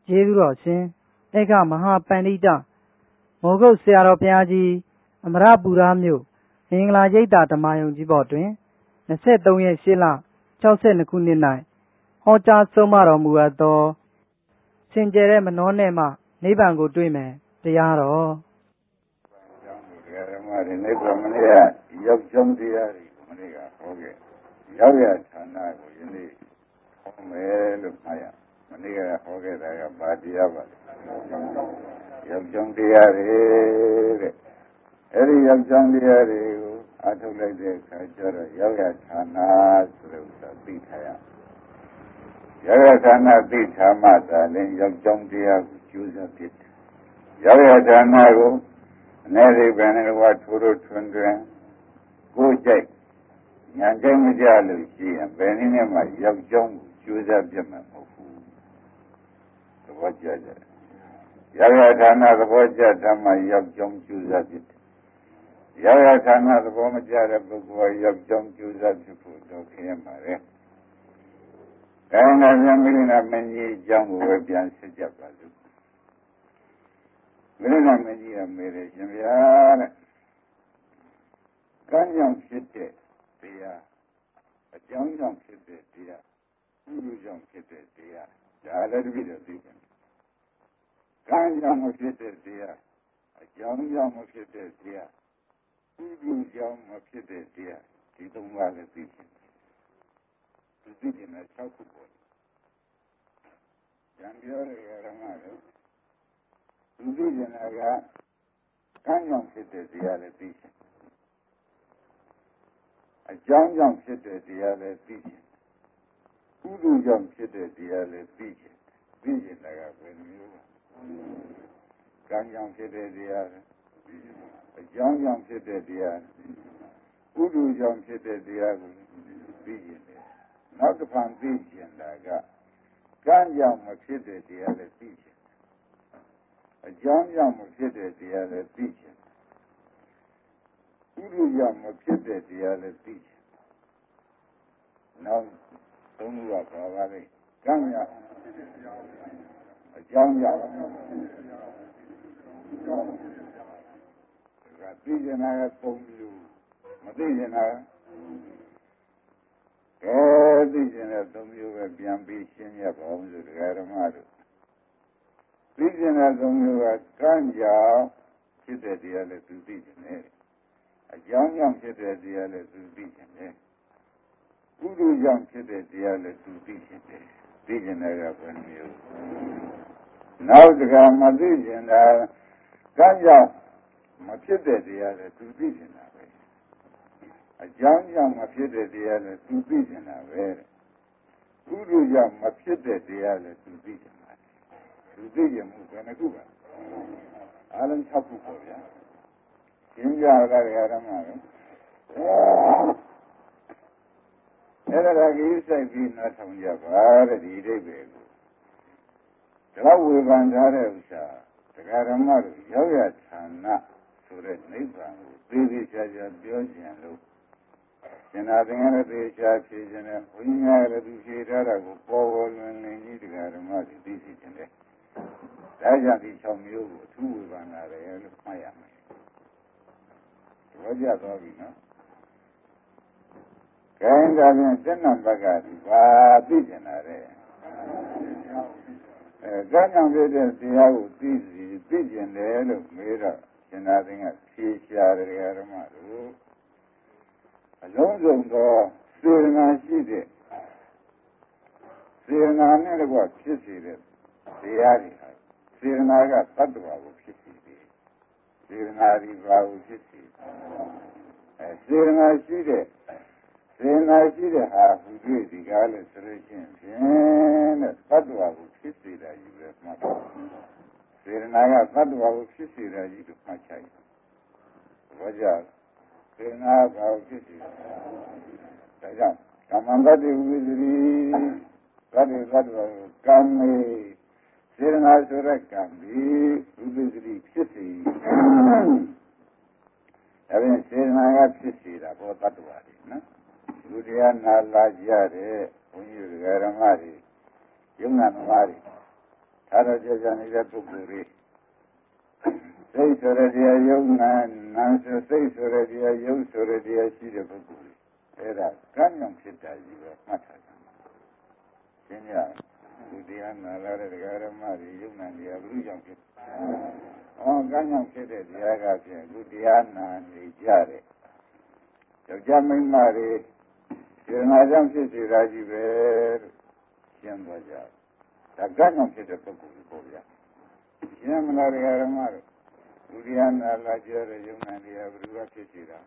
ကျေးဇူးတော်ရှင်ဧကမဟာပန္တိတမောဂုတ်ဆရာတော်ဘုရားကြီးအမရပူရမြို့မင်္ဂလာရိပ်သာဓမ္မယုံကြီးဘော်တွင်23 ရက်8 လ 62 ခုနှစ်၌ဟောကြားဆုံးမတော်မူအပ်သောစင်ကြယ်တဲ့မနောနဲ့မှနိဗ္ဗာန်ကိုတွေ့မယ်တရားတော်ဓမ္မတွေနိဗ္ဗာန်မနေ့ကရောက်ကြောင်းတရားတွေမနေ့ကဟောခဲ့ရောက်ရဌာနကိုယနေ့ဟောမယ်လို့မှားရမနေ့ကဟောခဲ့တာကဗာတရားပါရောက်ကြောင်းတရားတွေတဲ့အဲဒီရောက်ကြောင်းတရားတွေကိုအထုတ်လိုက်တဲ့အခါကျတော့ရောက်ရဌာနဆိုတဲ့ဥစ္စာသိထားရရောက်ရဌာနသိထားမှသာလည်းရောက်ကြောင်းတရားကိုကျိုးစားဖြစ်တယ်ရောက်ရဌာနကိုအနေနဲ့ဘယ်နဲ့ကထိုးထိုးထွန်းထွန်းကိုကြိုက်ညာကြိုက်မကြလို့ရှိရင်ဘယ်နည်းနဲ့မှရောက်ကြောင်းကိုကျိုးစားပြတ်မှာမဟုတ်ဘူးသဘောကျကြရောက်ရဌာနသဘောကျဓမ္မရောက်ကြောင်းကျိုးစားဖြစ်တယ်ရောက်ရဌာနသဘောမကျတဲ့ပုဂ္ဂိုလ်ရောက်ကြောင်းကျိုးစားဖြစ်ဖို့တော့ခင်းပါလေဒါနဲ့ပြန်မိနာမင်းကြီးအကြောင်းကိုပဲပြန်စစ်ကြပါစို့မိနာမင်းကြီးကမေးတယ်ရှင်ဗျာတဲ့ကံကြောင့်ဖြစ်တဲ့တရားအကြောင်းကြောင့်ဖြစ်တဲ့တရားဥဒုကြောင့်ဖြစ်တဲ့တရားဒါလည်းတပိတော့သိတယ်ကံကြောင့်မဖြစ်တဲ့တရားအကြောင်းကြောင့်မဖြစ်တဲ့တရားဥဒုကြောင့်မဖြစ်တဲ့တရားဒီသုံးပါးလည်းသိတယ်သိတယ်နဲ့၆ခုပေါ့ဉာဏ်ပြောရရမှာလို့သူသိကျင်တာကကံကြောင့်ဖြစ်တဲ့တရားလည်းသိတယ်အကြောင်းကြောင့်ဖြစ်တဲ့တရားလည်းသိတယ်ဥဒုကြောင့်ဖြစ်တဲ့တရားလည်းသိတယ်သိကျင်တာကဘယ်လိုလဲကံကြောင့်ဖြစ်တဲ့တရားအကြောင်းကြောင့်ဖြစ်တဲ့တရားဥဒုကြောင့်ဖြစ်တဲ့တရားကိုသိကျင်တယ်နောက်တစ်ဖန်သိကျင်တာကကံကြောင့်မဖြစ်တဲ့တရားလည်းသိကျင်အကြောင်းကြောင့်မဖြစ်တဲ့တရားလည်းသိကျင်ဥဒုကြောင့်မဖြစ်တဲ့တရားလည်းသိကျင်နောက်သုံးခုကဘာပါလဲကံကြောင့်အကြောင်းကြောင့်သိကျင်တာကသုံးမျိုးမသိကျင်တာသိကျင်တဲ့သုံးမျိုးပဲပြန်ပြီးရှင်းရပါအောင်ဆိုတရားဓမ္မတို့သိကျင်တဲ့သုံးမျိုးကကံကြောင့်ဖြစ်တဲ့တရားလည်းသူသိကျင်တယ်အကြောင်းကြောင့်ဖြစ်တဲ့တရားလည်းသူသိကျင်တယ်ဥဒုကြောင့်ဖြစ်တဲ့တရားလည်းသူသိကျင်တယ်သိကျင်တဲ့ကဘယ်မျိုးနောက်တစ်ခါမသိကျင်တာကံကြောင့်မဖြစ်တဲ့တရားလည်းသူသိကျင်တာပဲအကြောင်းကြောင့်မဖြစ်တဲ့တရားလည်းသူသိကျင်တာပဲဥဒုကြောင့်မဖြစ်တဲ့တရားလည်းသူသိကျင်တာသူသိကျင်မှုဘယ်နှခုပါအားလုံး6ခုပေါ့ဗျာရှင်းပြရတာဓမ္မပဲအဲ့ဒါကကြီးစိုက်ပြီးနားထောင်ကြပါတဲ့ဒီအိဗယ်ကိုဒါဝေဖန်ထားတဲ့ဥစ္စာတရားဓမ္မတို့ရောက်ရဌာနဆိုတဲ့နိဗ္ဗာန်ကိုသိသိချာချာပြောကျင်လို့ရှင်သာသင်္ကရသေချာဖြေခြင်းနဲ့ဘုန်းကြီးများလည်းသူဖြေထားတာကိုပေါ်ပေါ်လွင်လင်ကြီးတရားဓမ္မတွေသိသိခြင်းနဲ့ဒါကြောင့်ဒီ6မျိုးကိုအထူးဝေဖန်လာတယ်လို့မှတ်ရမယ်ဘောကြသွားပြီနော်ခိုင်းတာဖြင့်စက္ကန့်ဘက်ကဒီပါသိကျင်လာတယ်ကံကြောင့်ဖြစ်တဲ့တရားကိုသိကျင်တယ်လို့မေးတော့ရှင်သာသင်္ကဖြေရှားတယ်ဓမ္မတို့အလုံးစုံသောစေတနာရှိတဲ့စေတနာနဲ့တကွဖြစ်စေတဲ့တရားတွေဟာစေတနာကတ attva ကိုဖြစ်စေတယ်စေတနာဒီဘာကိုဖြစ်စေစေတနာရှိတဲ့ဟာဟူ၍ဒီကားလို့ဆိုလို့ရှိရင်ဖြင့်တဲ့တ attva ကိုဖြစ်စေတာယူရမှာစေတနာကတ attva ကိုဖြစ်စေတာယူလို့မှတ်ချိုက်ဘောကြစေတနာဘာကိုဖြစ်စေဒါကြောင့်ကမ္မန္တတိဝိသတိသတ္တသတ္တကံမေစေတနာဆိုတဲ့ကံပြီးဝိသတိဖြစ်စေဒါဖြင့်စေတနာကဖြစ်စေတာဘောတ attva တွေနော်လူတရားနာလာကြတဲ့ဘုန်းကြီးဓမ္မတွေယုံနာသမားတွေဌတော့ကြာနေတဲ့ပုဂ္ဂိုလ်တွေစိတ်ဆိုတဲ့တရားယုံနာဆိုစိတ်ဆိုတဲ့တရားယုံဆိုတဲ့တရားရှိတဲ့ပုဂ္ဂိုလ်တွေအဲ့ဒါကံကြောင့်ဖြစ်တာကြီးပဲမှတ်ထားကြ။ရှင်းရဒီတရားနာလာတဲ့ဒကာရမတွေယုံနာတရားဘုရားကြောင့်ဖြစ်။ကံကြောင့်ဖြစ်တဲ့တရားကဖြင့်အခုတရားနာနေကြတဲ့ယောက်ျားမိန်းမတွေဒီနာကြောင့်ဖြစ်စေတာကြီးပဲလို့ရှင်းသွားကြ။ဒါကံကြောင့်ဖြစ်တဲ့ပုဂ္ဂိုလ်ကိုပေါ့ဗျာ။ရှင်းမလားဒကာရမတို့ဘုရားနာလာကြတဲ့ယုံနာတရားဘုရားဖြစ်စေတာ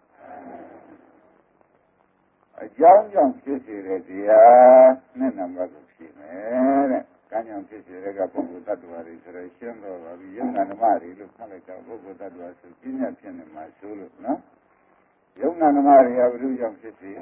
အကြောင်းကြောင့်ဖြစ်စေတဲ့တရားနဲ့နံပါတ်ကိုဖြစ်မယ်တဲ့။ကံကြောင့်ဖြစ်စေတဲ့ကပုဂ္ဂိုလ်တ attva တွေဆိုတော့ရှင်းတော့ပါပြီ။ယုံနာဓမ္မတွေလို့ခန့်လိုက်တော့ပုဂ္ဂိုလ်တ attva ဆိုပြညာဖြစ်နေမှာဆိုလို့နော်။ယုံနာဓမ္မတွေကဘုရားကြောင့်ဖြစ်စေ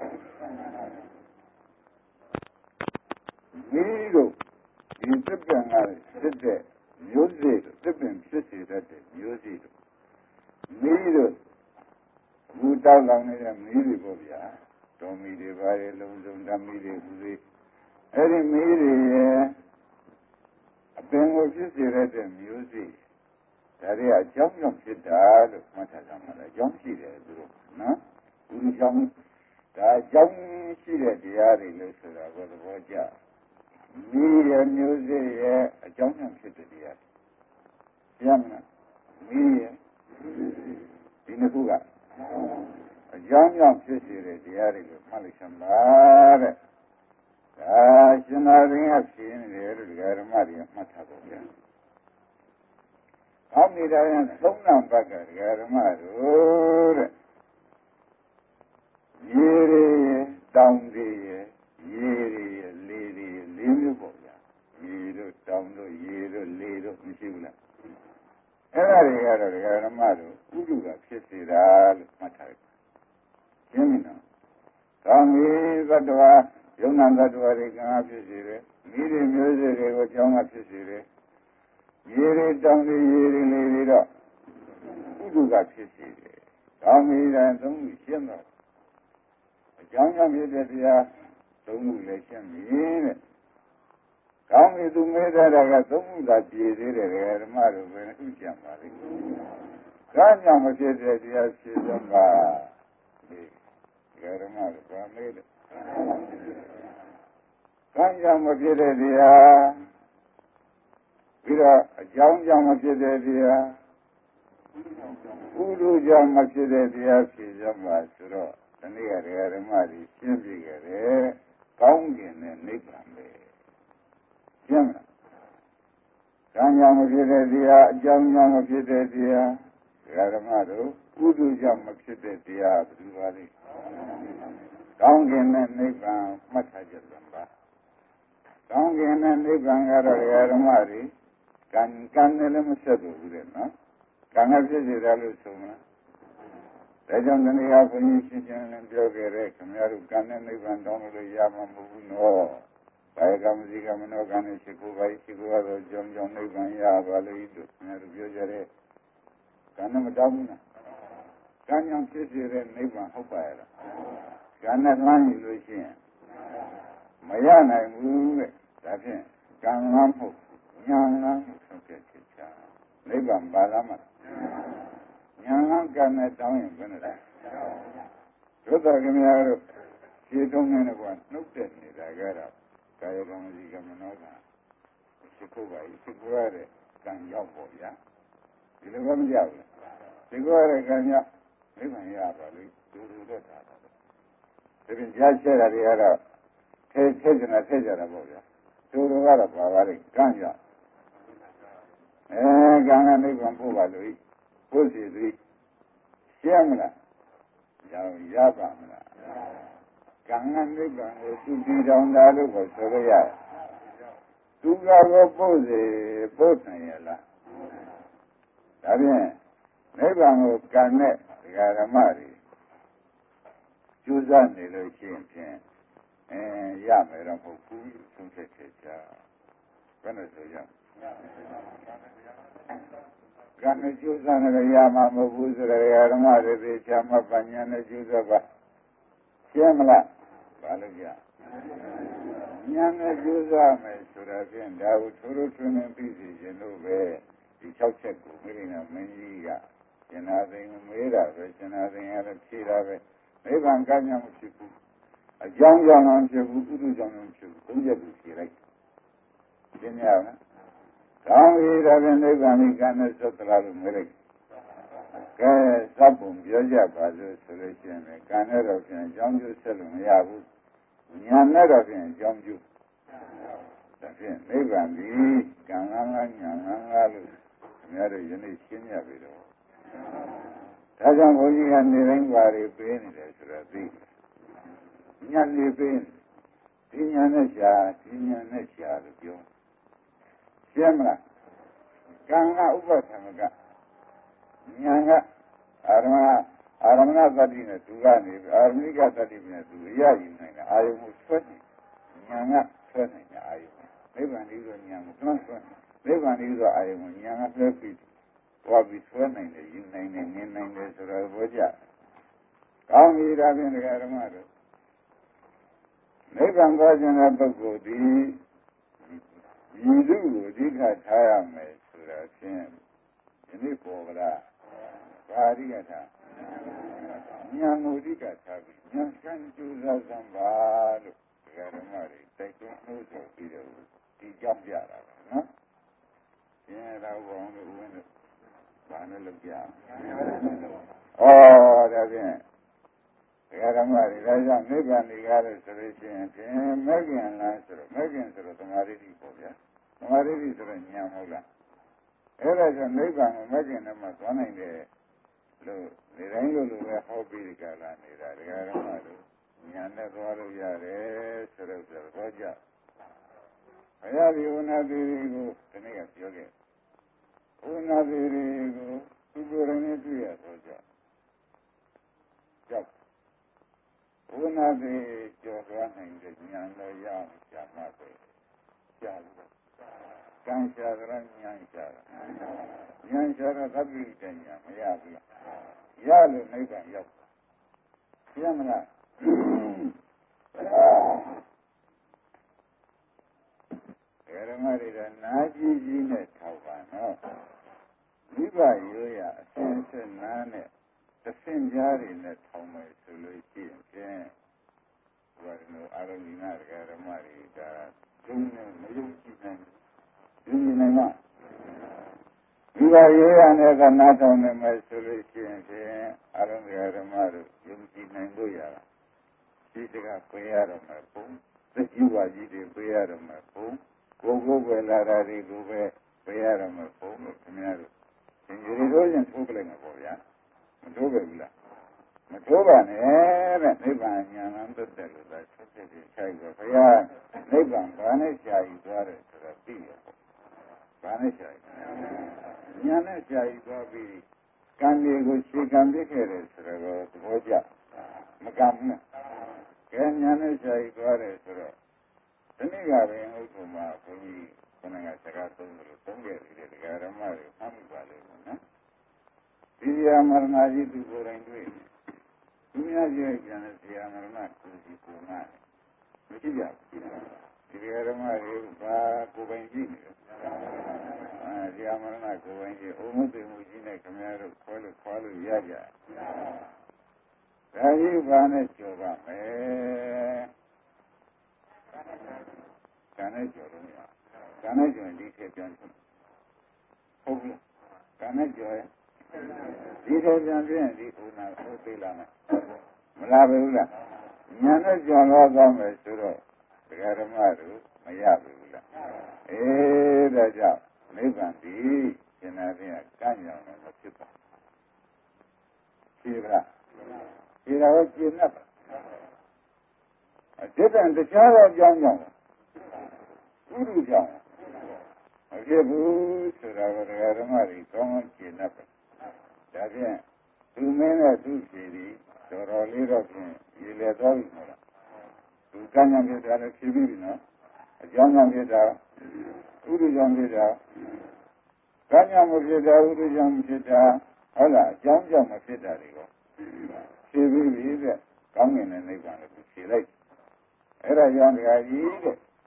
မိတို့ဒီသစ္စာကစစ်တဲ့မျိုးစေ့သစ္ပင်ဖြစ်စေတတ်တဲ့မျိုးစေ့တို့မိတို့ဘူတောင်းလောင်နေတဲ့မိတွေပေါ့ဗျာတော်မိတွေပါရဲ့လုံးစုံဓာမိတွေဘူးတွေအဲ့ဒီမိတွေရဲ့အပင်ကိုဖြစ်စေတဲ့မျိုးစေ့ဒါတွေအကြောင်းကြောင့်ဖြစ်တာလို့မှတ်ထားကြမှာလေအကြောင်းရှိတယ်သူတို့နော်ဘူးကြောင့်ဒါအကြောင်းရှိတဲ့တရားတွေလို့ဆိုတာကိုသဘောကျမိရဲ့မျိုးစေ့ရဲ့အကြောင်းကြောင့်ဖြစ်တဲ့တရားကျမ်းမှာမိရဲ့ဒီနှစ်ခုကအကြောင်းကြောင့်ဖြစ်စေတဲ့တရားတွေကိုမှတ်လိုက်စမ်းပါတဲ့ဒါရှင်သာရင်ကဖြစ်နေတယ်လို့ဒီဓမ္မတွေကမှတ်ထားပါဗျာအောက်နေတာရင်သုံးနံပါတ်ကဒီဓမ္မတို့တဲ့ရေတွေတောင်တွေရေတွေလေတွေလေးမျိုးပေါ့ဗျာရေတို့တောင်တို့ရေတို့လေတို့မရှိဘူးလားအဲ့ဒါတွေကတော့ဒကာဓမ္မတို့ဥဒုကဖြစ်စေတာလို့မှတ်ထားတယ်။ရှင်းပြီနော်။ကောင်းပြီသတ္တဝါယုံနာသတ္တဝါတွေကံဖြစ်စေတယ်။မိတွေမျိုးစေ့တွေကိုကြောင်းကဖြစ်စေတယ်။ရေတွေတောင်တွေရေတွေလေတွေတော့ဥဒုကဖြစ်စေတယ်။ကောင်းပြီဒါသုံးခုရှင်းတော့အကြောင်းကြောင့်ဖြစ်တဲ့တရားသုံးခုလည်းရှင်းပြီတဲ့။ကောင်းပြီသူမေးတဲ့ကသုံးခုသာပြည့်သေးတယ်ဓမ္မတို့ပဲခုကြံပါလိမ့်။ကာကြောင့်မဖြစ်တဲ့တရားဖြစ်စမ်းပါဒီဓမ္မတို့ဘာမေးလဲ။ကာကြောင့်မဖြစ်တဲ့တရားပြီးတော့အကြောင်းကြောင့်မဖြစ်တဲ့တရားဥဒုကြောင့်မဖြစ်တဲ့တရားဖြစ်စမ်းပါဆိုတော့ဒီနေ့ကဓမ္မတွေရှင်းပြခဲ့တယ်။ကောင်းကျင်တဲ့နိဗ္ဗာန်ပဲ။ရှင်းမလား။ကံကြောင့်မဖြစ်တဲ့တရားအကြောင်းကြောင့်မဖြစ်တဲ့တရားဓမ္မတို့ဥဒုကြောင့်မဖြစ်တဲ့တရားဘယ်လိုပါလဲ။ကောင်းကျင်တဲ့နိဗ္ဗာန်မှတ်ထားကြပါ။ကောင်းကျင်တဲ့နိဗ္ဗာန်ကတော့ဓမ္မတွေကံနဲ့လည်းမဆက်ဘူးတဲ့နော်။ကံကဖြစ်စေတယ်လို့ဆိုမလား။ဒါကြောင့်ဒီနေ့ကဘုန်းကြီးရှင်းရှင်းလင်းပြောခဲ့တဲ့ခင်ဗျားတို့ကံနဲ့နိဗ္ဗာန်တောင်းလို့ရမှာမဟုတ်ဘူးနော်။ဘာကမစီကမနောကံနဲ့ရှိခိုးပါရှိခိုးရတော့ကြောင်းကြောင်းနိဗ္ဗာန်ရပါလိမ့်လို့ခင်ဗျားတို့ပြောကြတဲ့ကံနဲ့မတောင်းဘူးလား။ကံကြောင့်ဖြစ်စေတဲ့နိဗ္ဗာန်ဟုတ်ပါရဲ့လား။ကံနဲ့လှမ်းယူလို့ရှိရင်မရနိုင်ဘူးတဲ့။ဒါဖြင့်ကံလမ်းဖို့ညာလမ်းဆုံးဖြတ်ချက်ချနိဗ္ဗာန်ပါလားမလား။ညာလမ်းကံနဲ့တောင်းရင်ဘယ်နဲ့လဲ။သို့တော်ခင်ဗျားတို့ခြေထုံးနေကွာနှုတ်တက်နေတာကတော့ကာယကံစီကမနောကံရှိခိုးပါရှိခိုးရတဲ့ကံရောက်ပေါ့ဗျာဒီလိုမကြောက်ဘူးရှိခိုးရတဲ့ကံရောက်နိဗ္ဗာန်ရပါလိမ့်ဒူဒူတော့တာပါဒါပြင်ကြားချက်တာတွေကတော့ထဲကြတာပေါ့ဗျာဒူဒူကတော့ပါပါလိမ့်ကံရောက်ကံကနိဗ္ဗာန်ပို့ပါလို့ပို့စီသည်ရှင်းမလားရပါမလားကံကနိဗ္ဗာန်ကိုသူတည်တော်တာလို့ဆိုရရတယ်သူကတော့ပို့နိုင်ရလားဒါဖြင့်နိဗ္ဗာန်ကိုကံနဲ့ဓမ္မတွေကျူးစားနေလို့ရှိရင်ဖြင့်ရမယ်တော့မဟုတ်ဘူးသုံးချက်ချက်ချဘယ်နဲ့ဆိုရကံနဲ့ကျူးစားနေရမှာမဟုတ်ဘူးဆိုတဲ့ဓမ္မတွေသိချမှပညာနဲ့ကျူးစားပါရှင်းမလားဘာလို့ကြဉာဏ်နဲ့ကြိုးစားမယ်ဆိုတာဖြင့်ဒါကိုထိုးထိုးထွင်းထွင်းသိစေခြင်းတို့ပဲဒီ6ချက်ကိုမိရိနာမင်းကြီးကရှင်သာသိကိုမေးတာပဲရှင်သာသိကလည်းဖြေတာပဲနိဗ္ဗာန်ကညမဖြစ်ဘူးအကြောင်းကြောင့်လည်းဖြစ်ဘူးဥဒုကြောင့်လည်းဖြစ်ဘူးသုံးချက်ကိုဖြေလိုက်ရှင်းရအောင်ကောင်းပြီဒါဖြင့်နိဗ္ဗာန်ကြီးကံနဲ့ဆက်သလားလို့မေးလိုက်ကဲသဗ္ဗံပြောကြပါစို့ဆိုလို့ရှိရင်ကံနဲ့တော့ဖြင့်အကြောင်းကျိုးဆက်လို့မရဘူးဉာဏ်နဲ့တော့ဖြင့်အကြောင်းကျိုးဒါဖြင့်နိဗ္ဗာန်ကြီးကံငါးငါးဉာဏ်ငါးငါးလို့ခင်ဗျားတို့ယနေ့ရှင်းရပြီတော့ဒါကြောင့်ဘုန်းကြီးကနေတိုင်းပါတွေပေးနေတယ်ဆိုတော့သိဉာဏ်နေပေးဒီဉာဏ်နဲ့ရှာဒီဉာဏ်နဲ့ရှာလို့ပြောရှင်းမလားကံကဥပသံကဉာဏ်ကအာရမဏသတ္တိနဲ့သူကနေအာရမိကသတ္တိနဲ့သူရယူနိုင်တယ်အာယုံကိုဆွဲနေဉာဏ်ကဆွဲနိုင်တယ်အာယုံနိဗ္ဗာန်ကြီးဆိုဉာဏ်ကိုဆွဲနိဗ္ဗာန်ကြီးဆိုအာယုံကိုဉာဏ်ကဆွဲပြီးသွားပြီးဆွဲနိုင်တယ်ယူနိုင်တယ်မြင်နိုင်တယ်ဆိုတော့ဘောကြကောင်းပြီဒါဖြင့်ဒကာဓမ္မတို့နိဗ္ဗာန်သွားခြင်းတဲ့ပုဂ္ဂိုလ်ဒီဤသူကိုအဓိကထားရမယ်ဆိုတာဖြင့်ဒီနေ့ပေါ်ကလားဘာအဓိကထားဉာဏ်ကိုအဓိကထားပြီးဉာဏ်ကံကြိုးစားစမ်းပါလို့ဒကာဓမ္မတွေတိုက်တွန်းနှိုးဆော်ပြီးတော့ဒီကြောင့်ပြတာပါနော်ရှင်းရတော့ဘုံတို့ဦးတို့ဘာနဲ့လုပ်ကြဒါဖြင့်ဒကာဓမ္မတွေဒါကြောင့်နိဗ္ဗာန်ဒီကားလို့ဆိုလို့ရှိရင်ဖြင့်မဂ္ဂင်လားဆိုတော့မဂ္ဂင်ဆိုတော့သမာဓိတိပေါ့ဗျာသမာဓိတိဆိုတော့ဉာဏ်မဟုတ်လားအဲ့ဒါကြောင့်နိဗ္ဗာန်ကိုမဂ္ဂင်နဲ့မှသွားနိုင်တယ်လို့ဒီတိုင်းလို့ပဲဟောပြီးကြလာနေတာဒကာဓမ္မတို့ဉာဏ်နဲ့သွားလို့ရတယ်ဆိုတော့ဘောကြဘုရားဒီဝနာတိကိုဒီနေ့ကပြောခဲ့ဝနာတိကိုသူကိုယ်တိုင်နဲ့တွေ့ရတော့ကြောက်ဝနာတိကြော်သွားနိုင်တဲ့ဉာဏ်တော်ရအောင်ရှာမှပဲရှာလို့ကံရှာကြဉာဏ်ရှာတာဉာဏ်ရှာတာသဗ္ဗိတဉာဏ်မရဘူးရလို့နိဗ္ဗာန်ရောက်ရှင်းမလားဓမ္မတွေကနာကြည့်ကြီးနဲ့ထောက်ပါနော်မိဘရိုးရအစင်းစနားနဲ့သစင်ကြားတွေနဲ့ထောင်မယ်ဆိုလို့ရှိရင်ဖြင့်ဘာလို့အာရုံနာဓမ္မတွေဒါသုံးနဲ့မယုံကြည်နိုင်ဘူးယုံကြည်နိုင်မှာမိဘရိုးရနဲ့ကနားထောင်နေမယ်ဆိုလို့ရှိရင်ဖြင့်အာရုံဓမ္မတို့ယုံကြည်နိုင်လို့ရတာဒီတကပေးရတော့မယ်ဘုံသစ္စာကြီးတွေပေးရတော့မယ်ဘုံကိုယ်ပဲလာတာတွေကိုပဲပေးရတော့မယ်ဘုံလို့ခင်ဗျားတို့သင်္ကြန်တို့ရင်ထိုးပလိုက်မှာပေါ့ဗျာမထိုးပဲဘူးလားမထိုးပါနဲ့တဲ့နိဗ္ဗာန်ဉာဏ်နဲ့သက်သက်လို့သာဆက်ဖြစ်ပြီးခြိုက်တော့ဘုရားနိဗ္ဗာန်ဘာနဲ့ရှာယူသွားတယ်ဆိုတော့သိရပေါ့ဘာနဲ့ရှာယူဉာဏ်နဲ့ရှာယူသွားပြီးကံတွေကိုရှင်းကံပြစ်ခဲ့တယ်ဆိုတော့သဘောကျမကံနဲ့ကဲဉာဏ်နဲ့ရှာယူသွားတယ်ဆိုတော့ဒီနေ့ကပင်ဥက္ကမဘုန်းကြီးခဏကစကားသုံးလို့သုံးခဲ့တယ်ဒကာဓမ္မတွေမှတ်မိပါလိမ့်မယ်နော်ဒီဇာမရဏကြီးသူကိုယ်တိုင်တွေ့သူများရဲ့ကျန်တဲ့ဇာမရဏကိုကြီးကိုငါမရှိကြဘူးဒီဒကာဓမ္မတွေဘာကိုယ်ပိုင်ကြည့်နေတယ်ဇာမရဏကိုယ်ပိုင်ကြည့်အုံမသိမှုကြီးနဲ့ခင်ဗျားတို့ခွဲလို့ရကြဒါကြီးဘာနဲ့ကြော်ပါမယ်ကံနဲ့ကြော်လို့ကံနဲ့ကြော်ဒီခေတ်ပြန်ဟုတ်ပြီကံနဲ့ကြော်ရင်ဒီခေတ်ပြန်ပြင်ဒီဥနာဟုတ်သေးလားမလားဘူးလားဉာဏ်နဲ့ကြော်တော့သွားမယ်ဆိုတော့ဒကာဓမ္မတို့မရဘူးလားဒါကြောင့်နိဗ္ဗာန်ဒီရှင်နာဖြင့်ကံ့ကြောင်တော့မဖြစ်ပါဘူးဖြစ်လားဒီတော့ကျင့်တတ်ပါဒီတန်တခြားသောအကြောင်းကြောင့်ဥဒုကြောင့်မဖြစ်ဘူးဆိုတာကဓမ္မတွေကောင်းကောင်းကျင့်တတ်ပါဒါဖြင့်သူမင်းနဲ့သူဖြည်ပြီးတော်တော်လေးတော့ဖြင့်ရေလေသွားပြီမဟုတ်လားသူကံကြောင့်ဖြစ်တာလည်းဖြည်ပြီးပြီနော်အကြောင်းကြောင့်ဖြစ်တာဥဒုကြောင့်ဖြစ်တာကံကြောင့်မဖြစ်တာဥဒုကြောင့်မဖြစ်တာဟုတ်လားအကြောင်းကြောင့်မဖြစ်တာတွေကိုဖြည်ပြီးပြီတဲ့ကောင်းငင်တဲ့နိဗ္ဗာန်ကိုဖြည်လိုက်အဲ့ဒါကြောင့်ဒကာကြီးတဲ့